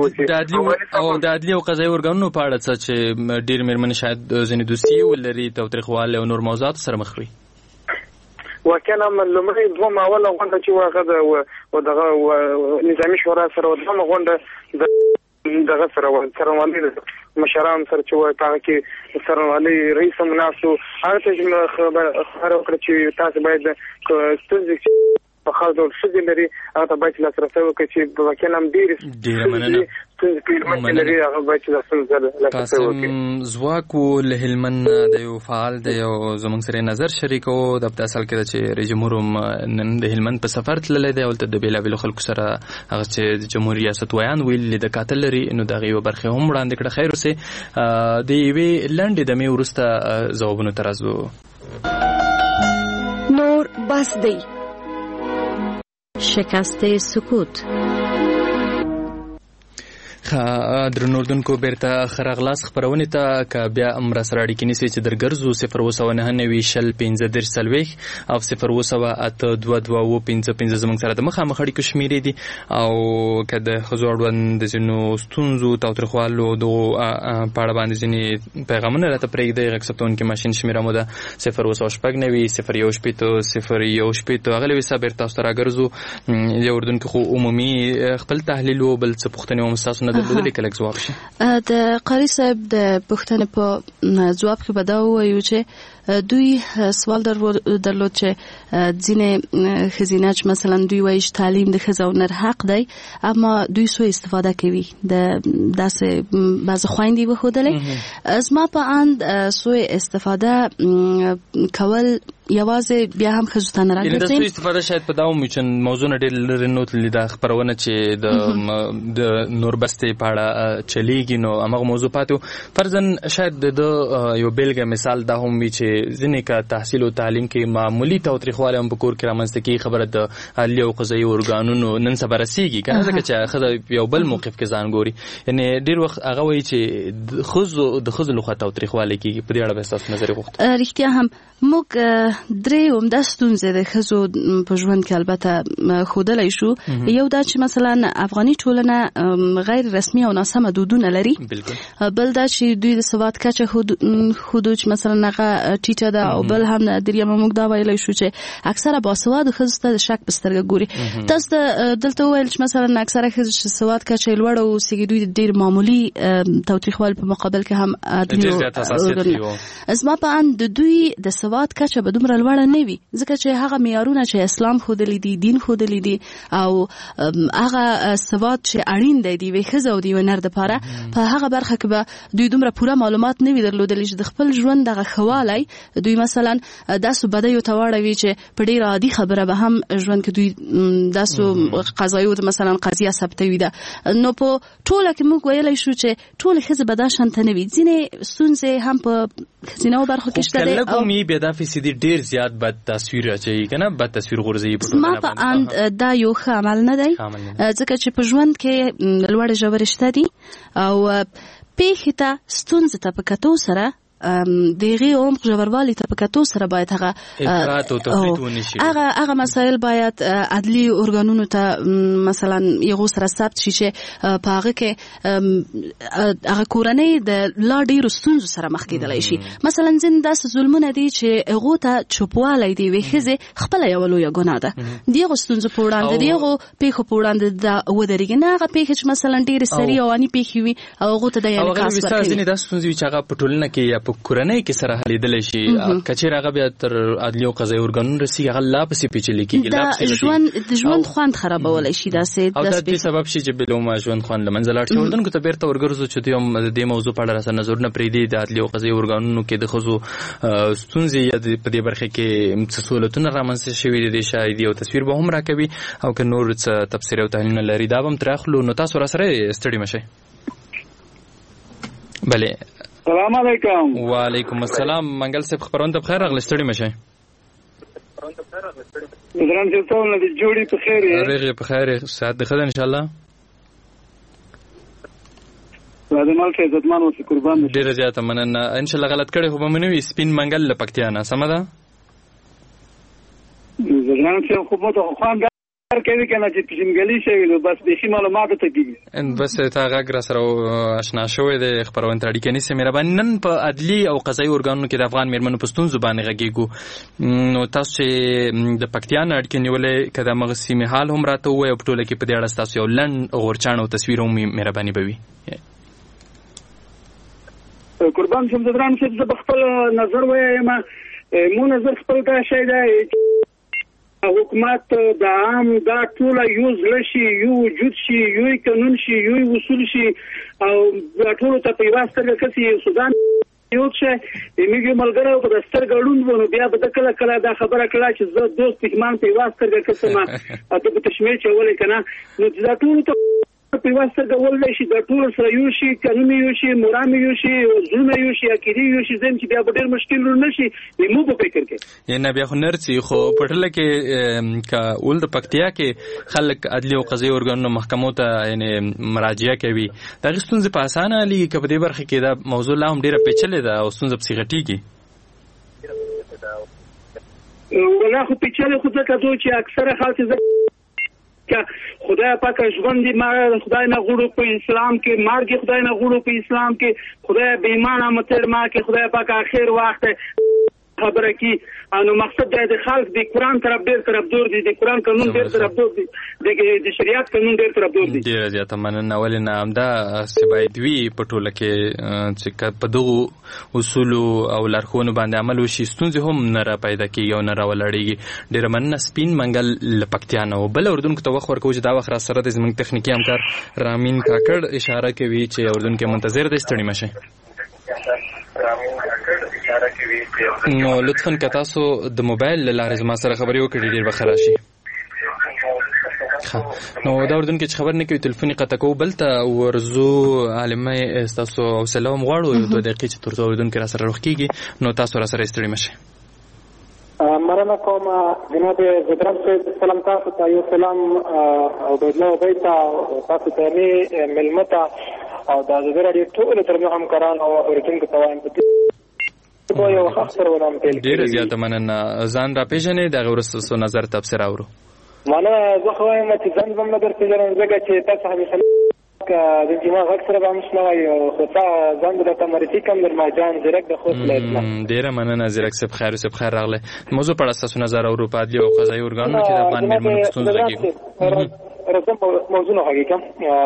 او د عدلي او قضایي ارګانونو په اړه څه چې ډېر مېرمنې شاید ځینې دوستي ولري تاوتریخوالی او نور موضوعاتو سره مخ وي واقعا هم لومړی دوه اوله غونډه چې هغه د دغه نظامي شورا سره دومره غونډه د دغه سره و څارنوالۍ مشران سره چې وایي په هغه کې څارنوالۍ رئیس هم ناست و هغه ته خبره وکړه چې تاسو باید ستونزې په خاص ډول ښځې لري هغه ته باید چې لاسرسی وکړي چې واقعا هم ډېرې ستونزې په هلمند کې لري هغه باید چې دا ستونزې لاسرسی وکړي ځواک و له هلمند د یو فعال دی او زموږ سره نظر شریک و د په اصل کې چې رئیس جمهور نن د هلمند په سفر تللی دی او د بېلابېلو خلکو سره هغه چې د جمهور ریاست ویان ویلي د کاتل لري نو د هغې یوه برخې هم وړاندې کړه خیر اوسې د یوې لنډې دمې وروسته ځوابونو ته راځو نور بس دی شکست سکوت درنوردونکو بیرته ښه راغلاست خپرونې ته که بیا هم راسره اړیکې نیسئ چې درګرځو صفر اووه سوه نهه نوي شل پنځه دېرش څلوېښت او صفر اووه سوه اته دوه دوه اووه پنځه پنځه زموږ سره د مخامخ اړیکو شمېرې دي او که د ښځو اړوند د ځینو ستونزو تاوتریخوالو دغو په اړه باندې ځینې پیغامونه راته پرېږدئ غږ ثبتوونکي ماشین شمېره مو ده صفر اووه سوه شپږ نوي صفر یو شپېته صفر یو شپېته اغلې ویسه بیرته تاسو ته راګرځو د اردن کې خو عمومي خپل تحلیل و بل څه پوښتنې هم ستاسو نه درلودلې کلک ځواب شي د قاری صاحب د پوښتنې په ځواب کې به دا ووایو چې دوی سوال درلود چې ځینې ښځینه چې مثلا دوی وایي چې تعلیم د ښځو او نر حق دی اما دوی سوء استفاده کوي د داسې بعضې خویندې وښودلې زما په اند سوء استفاده کول یوازې بیا هم ښځو ته نه راګرځي د سوء استفاده شاید په دا وموي چې موضوع نه ډېر لرې نه وتللې دا خپرونه چې د نوربستې په اړه چلیږي نو همغه موضوع پاتې و فرضاً شاید د یو بیلګه مثال دا هم وي چې ځینې که تحصیل او تعلیم کې معمولي تاوتریخوالی هم په کور کې رامنځته کېږي خبره د عدلي او قضایي ارګانونو نن سبا رسېږي که نه ځکه چې ښځه یو بل موقف کې ځان ګوري یعنې ډېر وخت هغه وایي چې د ښځو د ښځو لخوا تاوتریخوالی کېږي په دې اړه به ستاسو نظر یې غوښته رښتیا هم موږ درې عمده ستونزې د ښځو په ژوند کې البته ښودلی شو. یو دا چې مثلا افغاني ټولنه غیر رسمي او ناسمه دودونه لري. بل دا چې دوی د سواد کچه ښودو چې مثلا هغه ټیټه ده، او بل هم درېیمه موږ دا ویلی شو چې اکثره باسواده ښځو ته د شک په سترګه ګوري. تاسو دلته وویل چې مثلا اکثره ښځو چې سواد کچه یې لوړه اوسېږي دوی د ډېر معمولي تاوتریخوالي په مقابل کې هم زما په اند د دوی د سواد کچه به دومره لوړه نه وي، ځکه چې هغه معیارونه چې اسلام ښودلی دي، دین ښودلی دي، او هغه سواد چې اړین دی د یوې ښځې او د یوې نر دپاره، په هغه برخه کې به دوی دومره پوره معلومات نه وي درلودلی چې د خپل ژوند دغه ښه والی دوی مثلا داسې بدیو ته واړوي چې په ډېره عادي خبره به هم ژوند کې دوی داسې قضایو ته مثلا قضیه ثبتوي ده. نو په ټوله کې موږ ویلی شو چې ټولې ښځې به دا شانته نه وي، ځینې ستونزې هم په ښځینه‌و برخو کې شته دی. کله کومې بیا دا فیصدي ډېر زیات بد تصویر اچوي که نه، بد تصویر غورځوي په زما په اند دا یو ښه عمل نه دی، ځکه چې په ژوند کې لوړې ژورې شته دي، او پیښې ته ستونزې ته په کتو سره د هغې عمق ژوروالي ته په کتو سره باید هغه افراط او تفریط ونشي. هغه هغه مسایل باید عدلي ارګانونو ته مثلا یغو سره ثبت شي چې په هغه کې هغه کورنۍ د لا ډېرو ستونزو سره مخ کېدلی شي. مثلا ځینې داسې ظلمونه دي چې هغو ته چوپوالی د یوې ښځې خپله یوه لویه ګناه ده. د هغو ستونزو په وړاندې د هغو پیښو په وړاندې دا ودرېږي، نه هغه پیښې چې مثلا ډېرې سریع او اني پیښې وي او هغو ته د انعکاس ورکوي. ځینې داسې ستونزې وي چې هغه په ټولنه کې یا په کورنۍ کې سره حلیدلی شي، که چېرې هغه بیا تر عدلي او قضایي ارګانونو رسېږي هغه لا پسې پیچلې کېږي، لا پسې ژوند د ژوند خوند خرابولی شي. داسې او دا دې سبب شي چې بلومه ژوند خوند له منځه لاړ شي. اردنکو ته بیرته ورګرځو چې دوی هم د دې موضوع په اړه راسره نظرونه پرېږدي. د عدلي او قضایي ارګانونو کې د ښځو ستونزې یا په دې برخه کې څه سهولتونه رامنځته شوي دي، د شاهدي او تصویر به هم راکوي، او که نور څه تبصرې او تحلیلونه لري دا به هم ترې اخلو. نو تاسو راسره ستړي مه شئ. بله، السلام علیکم. وعلیکم السلام. منګل صاحب خبرونه ته بخیر راغلی، ستړي مه شئ. ګران جوړ نه دي جوړي په خیر یې ریغه په خیر ساعت د خدای ان شاء الله. زه مال کې عزتمن اوسې قربان دي. ډیره زیاته مننه. ان شاء الله غلط کړي خو به منوي. سپین منګل له پکتیا نه سم ده. ګران چې خو مو ته خوان کوي کنه چې پښینګلی شي نو بس به شي معلومات ته کیږي. ان بس تا غږ را سره آشنا شوې د خبرونه اړیکې نيسه مهرباني. نن په عدلي او قضایي ارګانونو کې د افغان میرمنو په ستونزو باندې غږیږو. نو تاسو چې د پکتیان اړیکې نیولې کده مغسیمه حال هم راته وای په ټوله کې په دې اړه تاسو یو لن غورچان او تصویر هم مهرباني بوي. قربان شم دران چې د خپل نظر وایم مو نظر خپل دا شی دی حکومت دا عام دا ټول یو ځلشي یو وجود شي یو قانون شي یو اصول شي او ټول ته پیوسته کسي سودان یو څه میګي ملګری په دستر غړوند ونه بیا به کله کله دا خبره کړه چې زه دوست ایمان پیوسته کسمه اته په تشمیل چولې کنه نو دا ټول ته پیوسته غول شي دا ټول سره یو شي قانون یو شي مرام یو شي زونه یو شي اکیدی یو شي زم چې بیا ډېر مشکل نه شي مو په فکر کې یعنی بیا خو نرسي خو پټل کې کا ول د پکتیا کې خلک عدلي او قضایي ارګانونو محکمو ته یعنی مراجعه کوي دا ستونزې په اسانه لې کې په دې برخه کې دا موضوع لا هم ډېره پیچلې ده او ستونزې په غټيږي ولا خو پیچلې خو ځکه چې اکثره خلک که خدای پاک ژوند دې ما خدای نه غوړو په اسلام کې مارګ خدای نه غوړو په اسلام کې خدای به ایمان امتر ما کې خدای پاک اخر وخت خبره کی انو مقصد د خلک د قران طرف ډیر طرف دور دي د قران قانون ډیر طرف دور دي د شریعت قانون ډیر طرف دور دي ډیر زیاته مننه ولنه امدا سبایدوی په ټوله کې چې په دغه اصول او لارښوونو باندې عمل وشي ستونزې هم نه را پیدا کیږي او نه را ولړيږي ډیر مننه سپین منګل لپکتیانو بل اردن کو توخ ورکو چې دا وخت را سره د زمنګ تخنیکی همکار رامین کاکړ اشاره کوي چې اردن کې منتظر دي ستړي مشه نو لطفاً که تاسو د موبایل له لارې زما سره خبرې وکړئ ډېر به ښه راشي نو دا اردن کې چې خبر نه کوي تلیفون یې قطع کوو بل ته ورځو عالمه ستاسو حوصله هم غواړو یو دوه دقیقې چې تر څو اردن کې را سره روغ کېږي نو تاسو را سره ستړي مه شئ مننه کوم جناب زدران صاحب سلام تاسو ته یو سلام او بدلا وبیتا تاسو ته مې ملمتا او دا زړه ډېر ټول تر مې همکاران او اردن کې توایم په یو ښه خپرونه پیل کړې. ډېره زیاته مننه. ځان را پیژنې دغه وروسته څو نظر تبصره اورو. مننه. زه خو وایم چې ځان به م نه درپېژنم ځکه چې تاسو همیشه د انتما غږ سره به هم شنه وایي خو تا ځان به درته معرفي کړم درماجان زیرک د خوست ولایت نه. ډېره مننه زیرک صاحب. خیر صاحب خیر راغلی. موضوع په اړه ستاسو نظر اورو په عدلي او قضایي ارګانونو کې د افغان مېرمنو په ستونزو غږېږو. راځم موضوع نه غږېږم.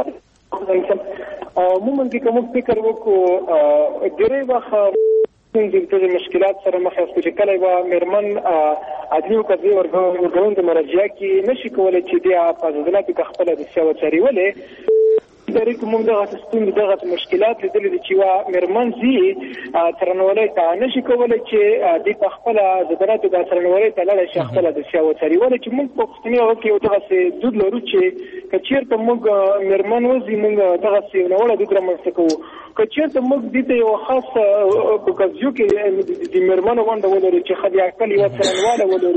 عموما کې که موږ فکر وکړو ډېری وخت د مشکلات سره مخ یاستو چې کله به مېرمن عدلي او قضایي ارګانونو ته مراجعه کړي نشي کولی چې دې په عدالت کې خپله دسیسه وڅاري. ولې که موږ دغه ستونزې دغه مشکلات لیدلي دي چې یوه مېرمن ځي څارنوالۍ ته نشي کولی چې دې په خپله عدالتو د څارنوالۍ ته لاړه شي خپله دسیسه وڅاري. ولې چې موږ په پښتني هغه کې یو دغسې دود لرو چې که چېرته موږ مېرمن وځي موږ دغسې یو ناوړه دود رامنځته کوو. که چېرته موږ دې ته یوه خاصه په قضیو کې د مېرمنو غونډه ولرو چې ښه د عقل یوه څارنواله ولرو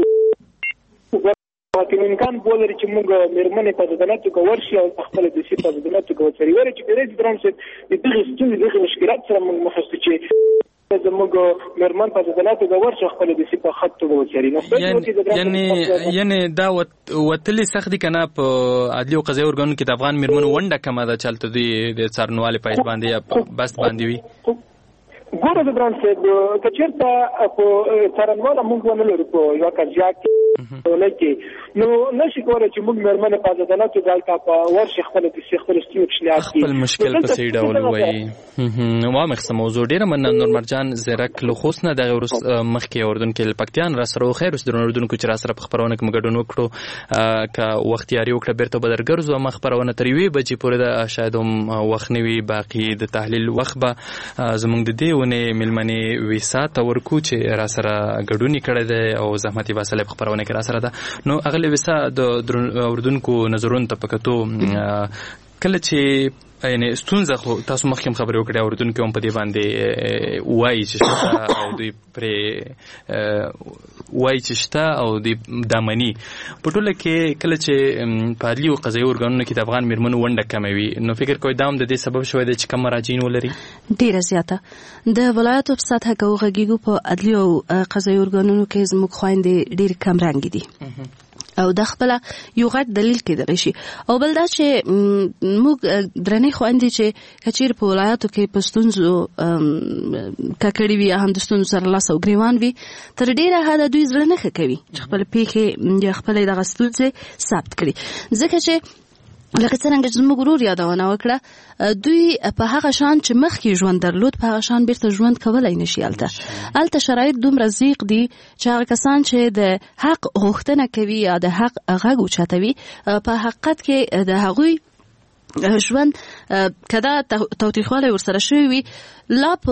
امکان ولري چې موږ مېرمنې په عدالتو کې ورشي او خپله دسیسې په عدالتو کې وڅاري. ولې چې ډېری ګران صاحب د دغې ستونزې دغې مشکلات سره موږ مخ یو چې زموږ مېرمن په عدالتو کې ورشي خپله دسیسې په ښه توګه وڅاري. یعنې دا وتلې سخت دي که نه په عدلي او قضایي ارګانونو کې د افغان مېرمنو ونډه کمه ده چې هلته دوی د څارنوالې په حیث باندې یا بست باندې وي؟ ګوره ګران صاحب که چېرته په څارنواله موږ ونه لرو په یوه قضیه کې نو نشي کولی چې موږ مېرمنې په عدالتو کې هلته په ورشي خپله دسیسې خپلې ستونزې پېشنهاد کړي خپل مشکل په صحیح ډول ووایي. وامیخسته موضوع ډېره مننه. نور مرجان زیرک له خوست نه دغه وروسته مخکې اردن کې پکتیان را سره و. خیر اوس درنو اردونکو چې را سره په خپرونه کې مو ګډون وکړو که وخت یاري وکړه بېرته به درګرځو. ما خپرونه تر یوې بجې پورې ده شاید هم وخت نه وي باقي د تحلیل وخت به زموږ د دې ونې مېلمنې ویسا ته ورکو چې را سره ګډون یې کړی دی او زحمت یې باسلی په خپرونه کې را سره ده. نو هغه ویسا د اردونکو نظرونو ته په کتو کله چې یعنې ستونزه خو تاسو مخکې هم خبرې وکړې اردونکو هم په دې باندې وایي چې شته او دوی پرې وایي چې شته او دوی دا مني. په ټوله کې کله چې په عدلي او قضایي ارګانونو کې د افغان مېرمنو ونډه کمه وي نو فکر کوئ دا هم د دې سبب شوی دی چې کم مراجعین ولري؟ ډېره زیاته. د ولایاتو په سطحه که وغږېږو په عدلي او قضایي ارګانونو کې زموږ خویندې ډېرې کمرنګې دي او د خپله یو غټ دلیل کېدلی شي. او بل دا چې موږ درنې خویندې چې که چېرې په ولایاتو کې په ستونزو ککړې وي هم د ستونزو سره لاس او ګرېوان وي تر ډېره حده دوی زړه نه ښه کوي چې خپلې پېښې یا خپلې دغه ستونزې ثبت کړي. ځکه چې لکه څرنګه چې زموږ ورور یادونه وکړه دوی په هغه شان چې مخکې ژوند درلود په هغه شان بیرته ژوند کولی نشي. هلته هلته شرایط دومره ضیق دي چې هغه کسان چې د حق غوښتنه کوي یا د حق غږ اوچتوي په حقیقت کې د هغوی ژوند که دا تاوتریخوالی ورسره شوی وي لا په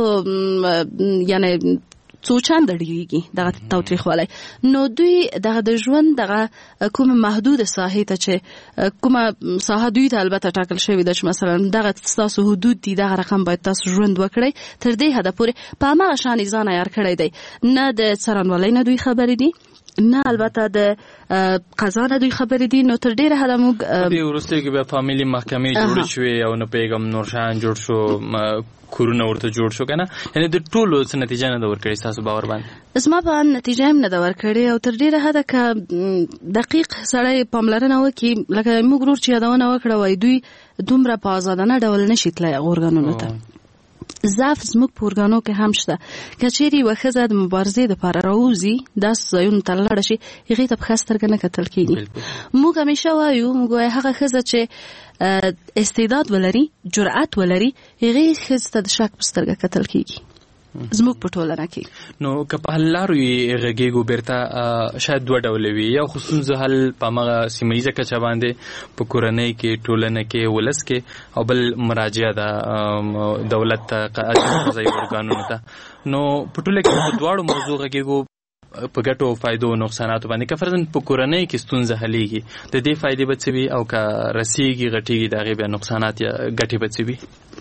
یعنې څو چنده ډېرېږي دغه تاوتریخوالی. نو دوی دغه د ژوند دغه کومه محدوده ساحې ته چې کومه ساحه دوی ته البته ټاکل شوې ده چې مثلا دغه ستاسو حدود دي دغه رقم باید تاسو ژوند وکړئ تر دې حده پورې په هماغه شان یې ځان عیار کړی دی. نه د څارنوالۍ نه دوی خبرې دي نه البته د قضا نه دوی خبرې دي. نو تر ډېره حده موږ دې وروستیو کې بیا فامیلي محکمې جوړې شوې او نه پوهېږم نور شیان جوړ شو کورونه ورته جوړ شو که نه یعنې د ټولو څه نتیجه نه ده ورکړې ستاسو باور باندې؟ زما په اند نتیجه هم نه ده ورکړې او تر ډېره حده که دقیق سړی پاملرنه وکړي لکه موږ ورور چې یادونه وکړه وایي دوی دومره په ازادانه ډول نشي تللی هغو ارګانونو ته. ضعف زموږ په ارګانو کې هم شته. که چېرې یوه ښځه د مبارزې دپاره راوځي داسې ځایونو ته لاړه شي هغې ته په ښه سترګه نه کتل کېږي. موږ همیشه وایو موږ وایو هغه ښځه چې استعداد ولري جرأت ولري هغې ښځې ته د شک په سترګه کتل کېږي زموږ په ټولنه کې. نو که په حل لارو یې غږېږو بیرته شاید دوه ډوله وي یو خو ستونزو حل په همغه سیمه ییزه کچه باندې په کورنۍ کې ټولنه کې ولس کې او بل مراجعه ده دولت ته قضایي ارګانونو ته. نو په ټوله کې په دواړو موضوع غږېږو په ګټو او فایدو او نقصاناتو باندې که فرضاً په کورنۍ کې ستونزه حلېږي د دې فایدې به څه وي او که رسېږي غټېږي د هغې بیا نقصانات یا ګټې به څه وي؟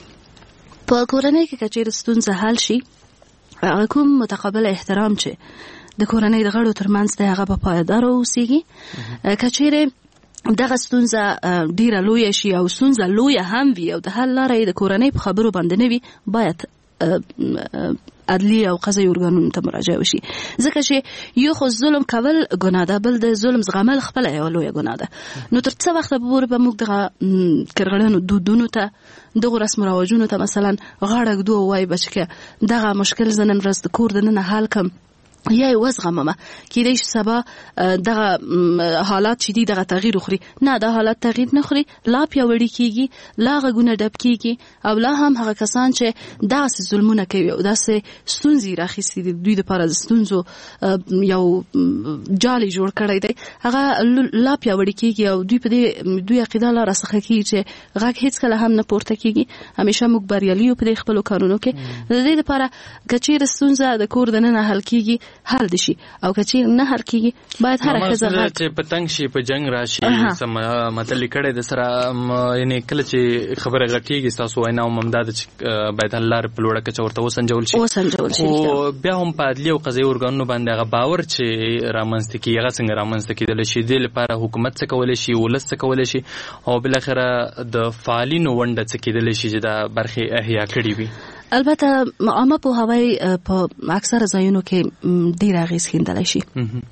په کورنۍ کې که چېرې ستونزه حل شي هغه کوم متقابل احترام چې د کورنۍ د غړو ترمنځ دی هغه به پایداره اوسېږي. که چېرې دغه ستونزه ډېره لویه شي او ستونزه لویه هم وي او د حل لاره یې د کورنۍ په خبرو باندې نه وي باید عدلی او قضایي ارګانونو ته مراجعه وشي ځکه چې یو خو ظلم کول ګناه ده بل د ظلم زغمل خپل یو لویه ګناه ده نو تر څه وخت پورې به موږ دغه کرغړنو دودونو ته دغه رسم رواجونو ته مثلا غاړه ږدو وای بچکه دغه مشکل زنن ورځ د کور دننه حل کم یا وزغممه کېدای شي سبا دغه حالات چې دي دغه تغییر وخوري نه دا حالات تغییر نه خوري لا پیاوړي کیږي لا غږونه ډب کیږي او لا هم هغه کسان چې داسې ظلمونه کوي او داسې ستونزې راخیستي دي دوی دپاره د ستونزو یو جالي جوړ کړی دی هغه لا پیاوړي کیږي او دوی په دې دوی عقیده لا راڅخه کیږي چې غږ هیڅکله هم نه پورته کیږي همیشه موږ بریالي یو په دې خپلو کارونو کې د دې دپاره که چیرې ستونزه د کور دننه حل کیږي حل دي شي او کچې نه هر کیږي باید هر ښځه غږ چې پتنګ شي په جنگ راشي سم متل کړي د سره یعنی کله چې خبره غټیږي تاسو وینا او ممداد چې باید الله په لوړه کې چورته وسنجول شي وسنجول شي او بیا هم په عدلی او قضایي ارګانونو باندې هغه باور چې رامنځته کیږي هغه څنګه رامنځته کیدل شي د لپاره حکومت څه کولای شي ولس څه کولای شي او بل اخره د فعالینو ونده څه کیدل شي چې د برخه احیا کړي وي البته عامه پوهاوی په اکثره ځایونو کې ډیر اغیز ښندلی شي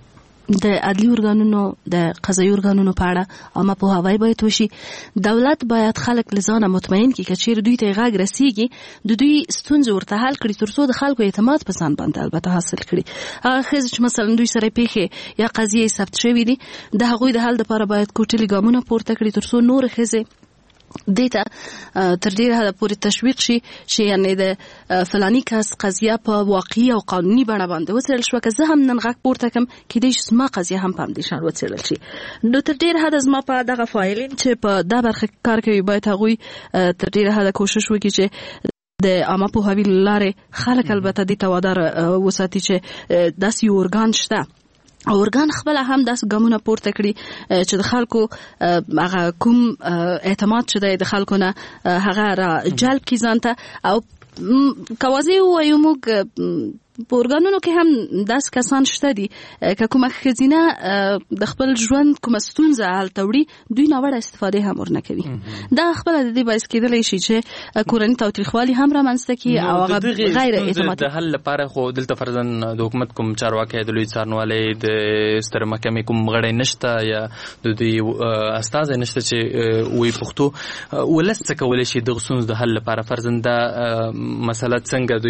د عدلي ارګانونو د قضایي ارګانونو په اړه عامه پوهاوی باید وشي دولت باید خلک له ځانه مطمئن کړي که چیرې دوی ته غږ رسیږي د دوی ستونزې ورته حل کړي تر څو د خلکو اعتماد په ځان باندې البته حاصل کړي هغه ښځې چې مثلا دوی سره پیښې یا قضیې ثبت شوي دي د هغوی د حل دپاره باید کوټلي ګامونه پورته کړي تر څو نورې ښځې دیتا تر ډیره حد پورې تشویق شي چې یعنی د فلانی کس قضیه په واقعي او قانوني بڼه باندې وڅېړل شوه که زه هم نن غږ پورته کړم کیدای شي زما قضیه هم په همدې شان وڅېړل شي نو تر ډیره حده زما په دغه فاعلین چې په دا برخه کار کوي باید هغوی تر ډیره حده کوشش وکړي چې د عامه پوهاوي له لارې خلک البته دې ته وادار وساتي چې داسې یو ارګان شته اورګان خپل هم داس ګامونه پورته کړي چې د خلکو هغه کوم اعتماد چې د خلکو نه هغه را جلب کی ځانته او کوازي وایو موږ په ارګانونو کې هم داس کسان شته دي که کومه ښځینه د خپل ژوند کومه ستونزه حل وړي دوی ناوړه استفاده هم ورنه کوي دا خپل د دې باعث کېدلی شي چې کورني تاوتریخوالي هم رامنځته کړي او هغه غیر اعتماد د حل لپاره خو دلته فرضاً د حکومت کوم چارواکي د لوی څارنوالۍ د ستر محکمې کوم غړی نشته یا د دوی استازی نشته چې وی پښتو ولس څه کولی شي د ستونزو د حل لپاره فرضاً دا مسله څنګه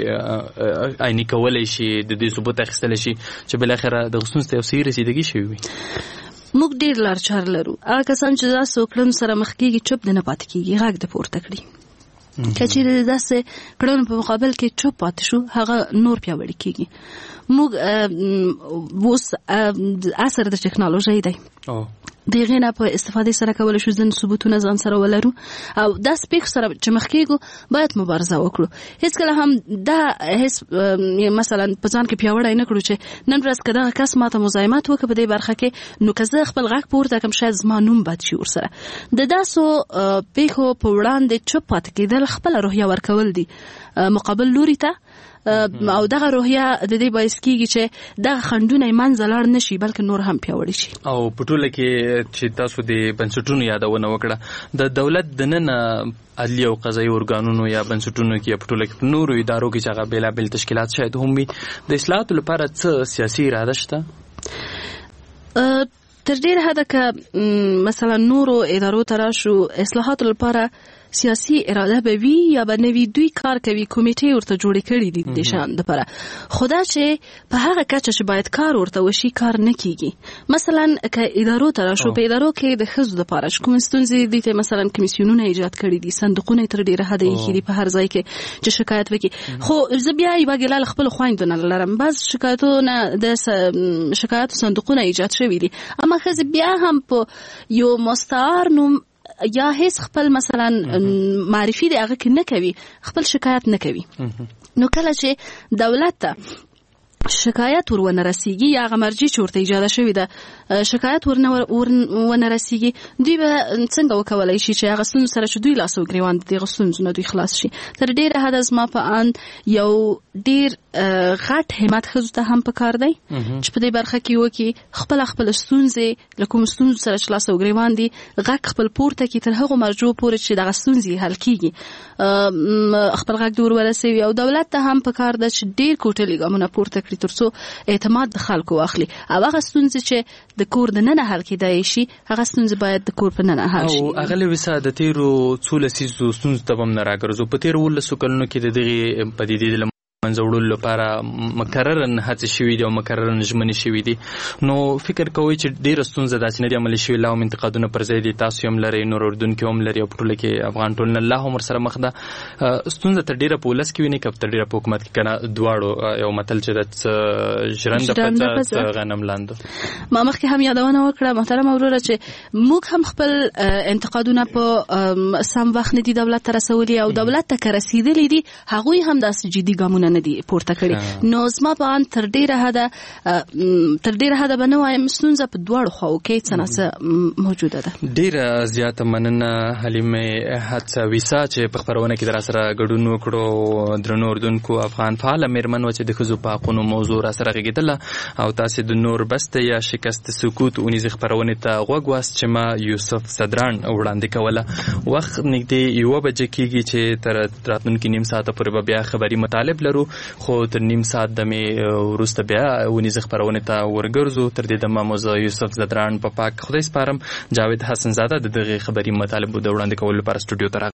دوی عیني کولای شي د دې ثبوت اخیستل شي چې بل اخره د غصون ته صحیح رسیدګي شوی وي موږ ډیر لار چار لرو هغه کسان چې تاسو کړم سره مخ کېږي چوپ نه پات کېږي غږ د پورته کړی کچې داسې کړم په مقابل کې چوپ پات شو هغه نور پیاوړی کېږي موږ اوس اثر د ټکنالوژي دی دغه نه په استفاده سره کول شو ځن ثبوتونه ځان سره ولرو او د سپیک سره چې مخکېګو باید مبارزه وکړو هیڅ کله هم دا هیڅ مثلا په ځان کې پیاوړی نه کړو چې نن ورځ کده کس ماته مزاحمت وکړي په دې برخه کې نو که زه خپل غږ پورته کوم شاید زما نوم بد شي ورسره د داسو پیښو په وړاندې چوپ پاتې کېدل خپل روحیه ورکول دي مقابل لوري ته او دغه روحیه د دې باعث کیږي چې دغه خندونه منځ لاړ نشي بلکې نور هم پیاوړي شي او په ټوله کې چې تاسو د بنسټونو یادونه وکړه د دولت د نن عدلي او قضایي ارګانونو یا بنسټونو کې په ټوله کې نورو ادارو کې چې هغه بیلابل تشکیلات شاید هم وي د اصلاحاتو لپاره څه سیاسي اراده شته تر ډیره حده که مثلا نورو ادارو ته راشو اصلاحاتو لپاره سیاسي اراده به وي یا به نوي دوی کار کوي کمیټې ورته جوړې کړي دي د شان لپاره خدا چې په هغه کچه چې باید کار ورته وشي کار نه کیږي مثلا که ادارو ته راشو په ادارو کې د ښځو لپاره کوم ستونزې دي ته مثلا کمیسیونونه ایجاد کړي دي صندوقونه تر ډیره حده یې دي په هر ځای کې چې شکایت وکړي خو زه بیا یې باګلال خپل خويندو نه لرم بعض شکایتونه د شکایت صندوقونه ایجاد شوي دي اما ښځې بیا هم په یو مستعار نوم یا هیڅ خپل مثلا معرفي دی هغه کې نه کوي خپل شکایت نه کوي نو کله چې دولت ته شکایت ورونه رسیږي یا هغه مرجع چې ورته ایجاده شوې ده شکایت ورنه ورونه رسیږي دوی به څنګه وکولای شي چې هغه ستونزو سره چې دوی لاس او ګریوان دي دغه ستونزو نه دوی خلاص شي تر ډېره حده زما په اند یو ډېر غټ همت ښځو ته هم پکار دی چې په دې برخه کې وکړي خپل خپل ستونزې له کوم ستونزو سره چې لاس او ګریوان دي غږ خپل پورته کړي تر هغو مرجو پورې چې دغه ستونزې حل کېږي خپل غږ د ور ورسوي او دولت ته هم پکار ده چې ډېر کوټلي ګامونه پورته کړي ترڅو اعتماد د خلکو واخلي او هغه ستونزې چې د کور د ننه حل کېدای شي هغه ستونزې باید د کور په ننه حل شي. او هغه لویسا د تیرو څو لسیزو ستونزو ته هم نه راګرځو په تیرو ولسو کلونو کې د دغې پدیدې د منځه وړلو لپاره مکررن هڅې شوي دي او مکررن ژمنې شوي دي نو فکر کوئ چې ډېره ستونزه دا چې نه دي عملي شوي لا هم انتقادونه پر ځای دي تاسو هم لرئ نور اردوونکي هم لري او په ټوله کې افغان ټولنه لا هم ورسره مخ ده ستونزه تر ډېره په ولس کې وي نه که تر ډېره په حکومت کې که نه دواړو یو متل چې د څه ژرنده په څه غنم لاندو ما مخکې هم یادونه وکړه محترمه وروره چې موږ هم خپل انتقادونه په سم وخت نه دي دولت ته رسولي او دولت ته که رسېدلي دي هغوی هم داسې جدي ګامونه نه دي پورته کړي نو زما په اند تر ډېره حده تر ډېره حده به نه وایم ستونزه په دواړو خواو کې څه نه څه موجوده ده. ډېره زیاته مننه حلیمې هڅویسا چې په خپرونه کې در سره ګډون وکړو درنو اردوونکو افغان فعاله مېرمن وه چې د ښځو په حقونو موضوع را سره غږېدله او تاسې د نور بسته یا شکست سکوت اونیزې خپرونې ته غوږ واست چې ما یوسف صدران وړاندې کوله وخت نږدې یوه بجه کېږي چې تر راتلونکي نیم ساعته پورې به بیا خبري مطالب لرو خو تر نیم ساعت دمې وروسته بیا ونیزه خپرونې ته ورګرځو تر دې دمه مو زه یوسف زدران په پاک خدای سپارم. جاوید حسن زاده د دغې خبري مطالبو د وړاندې کولو لپاره سټوډیو ته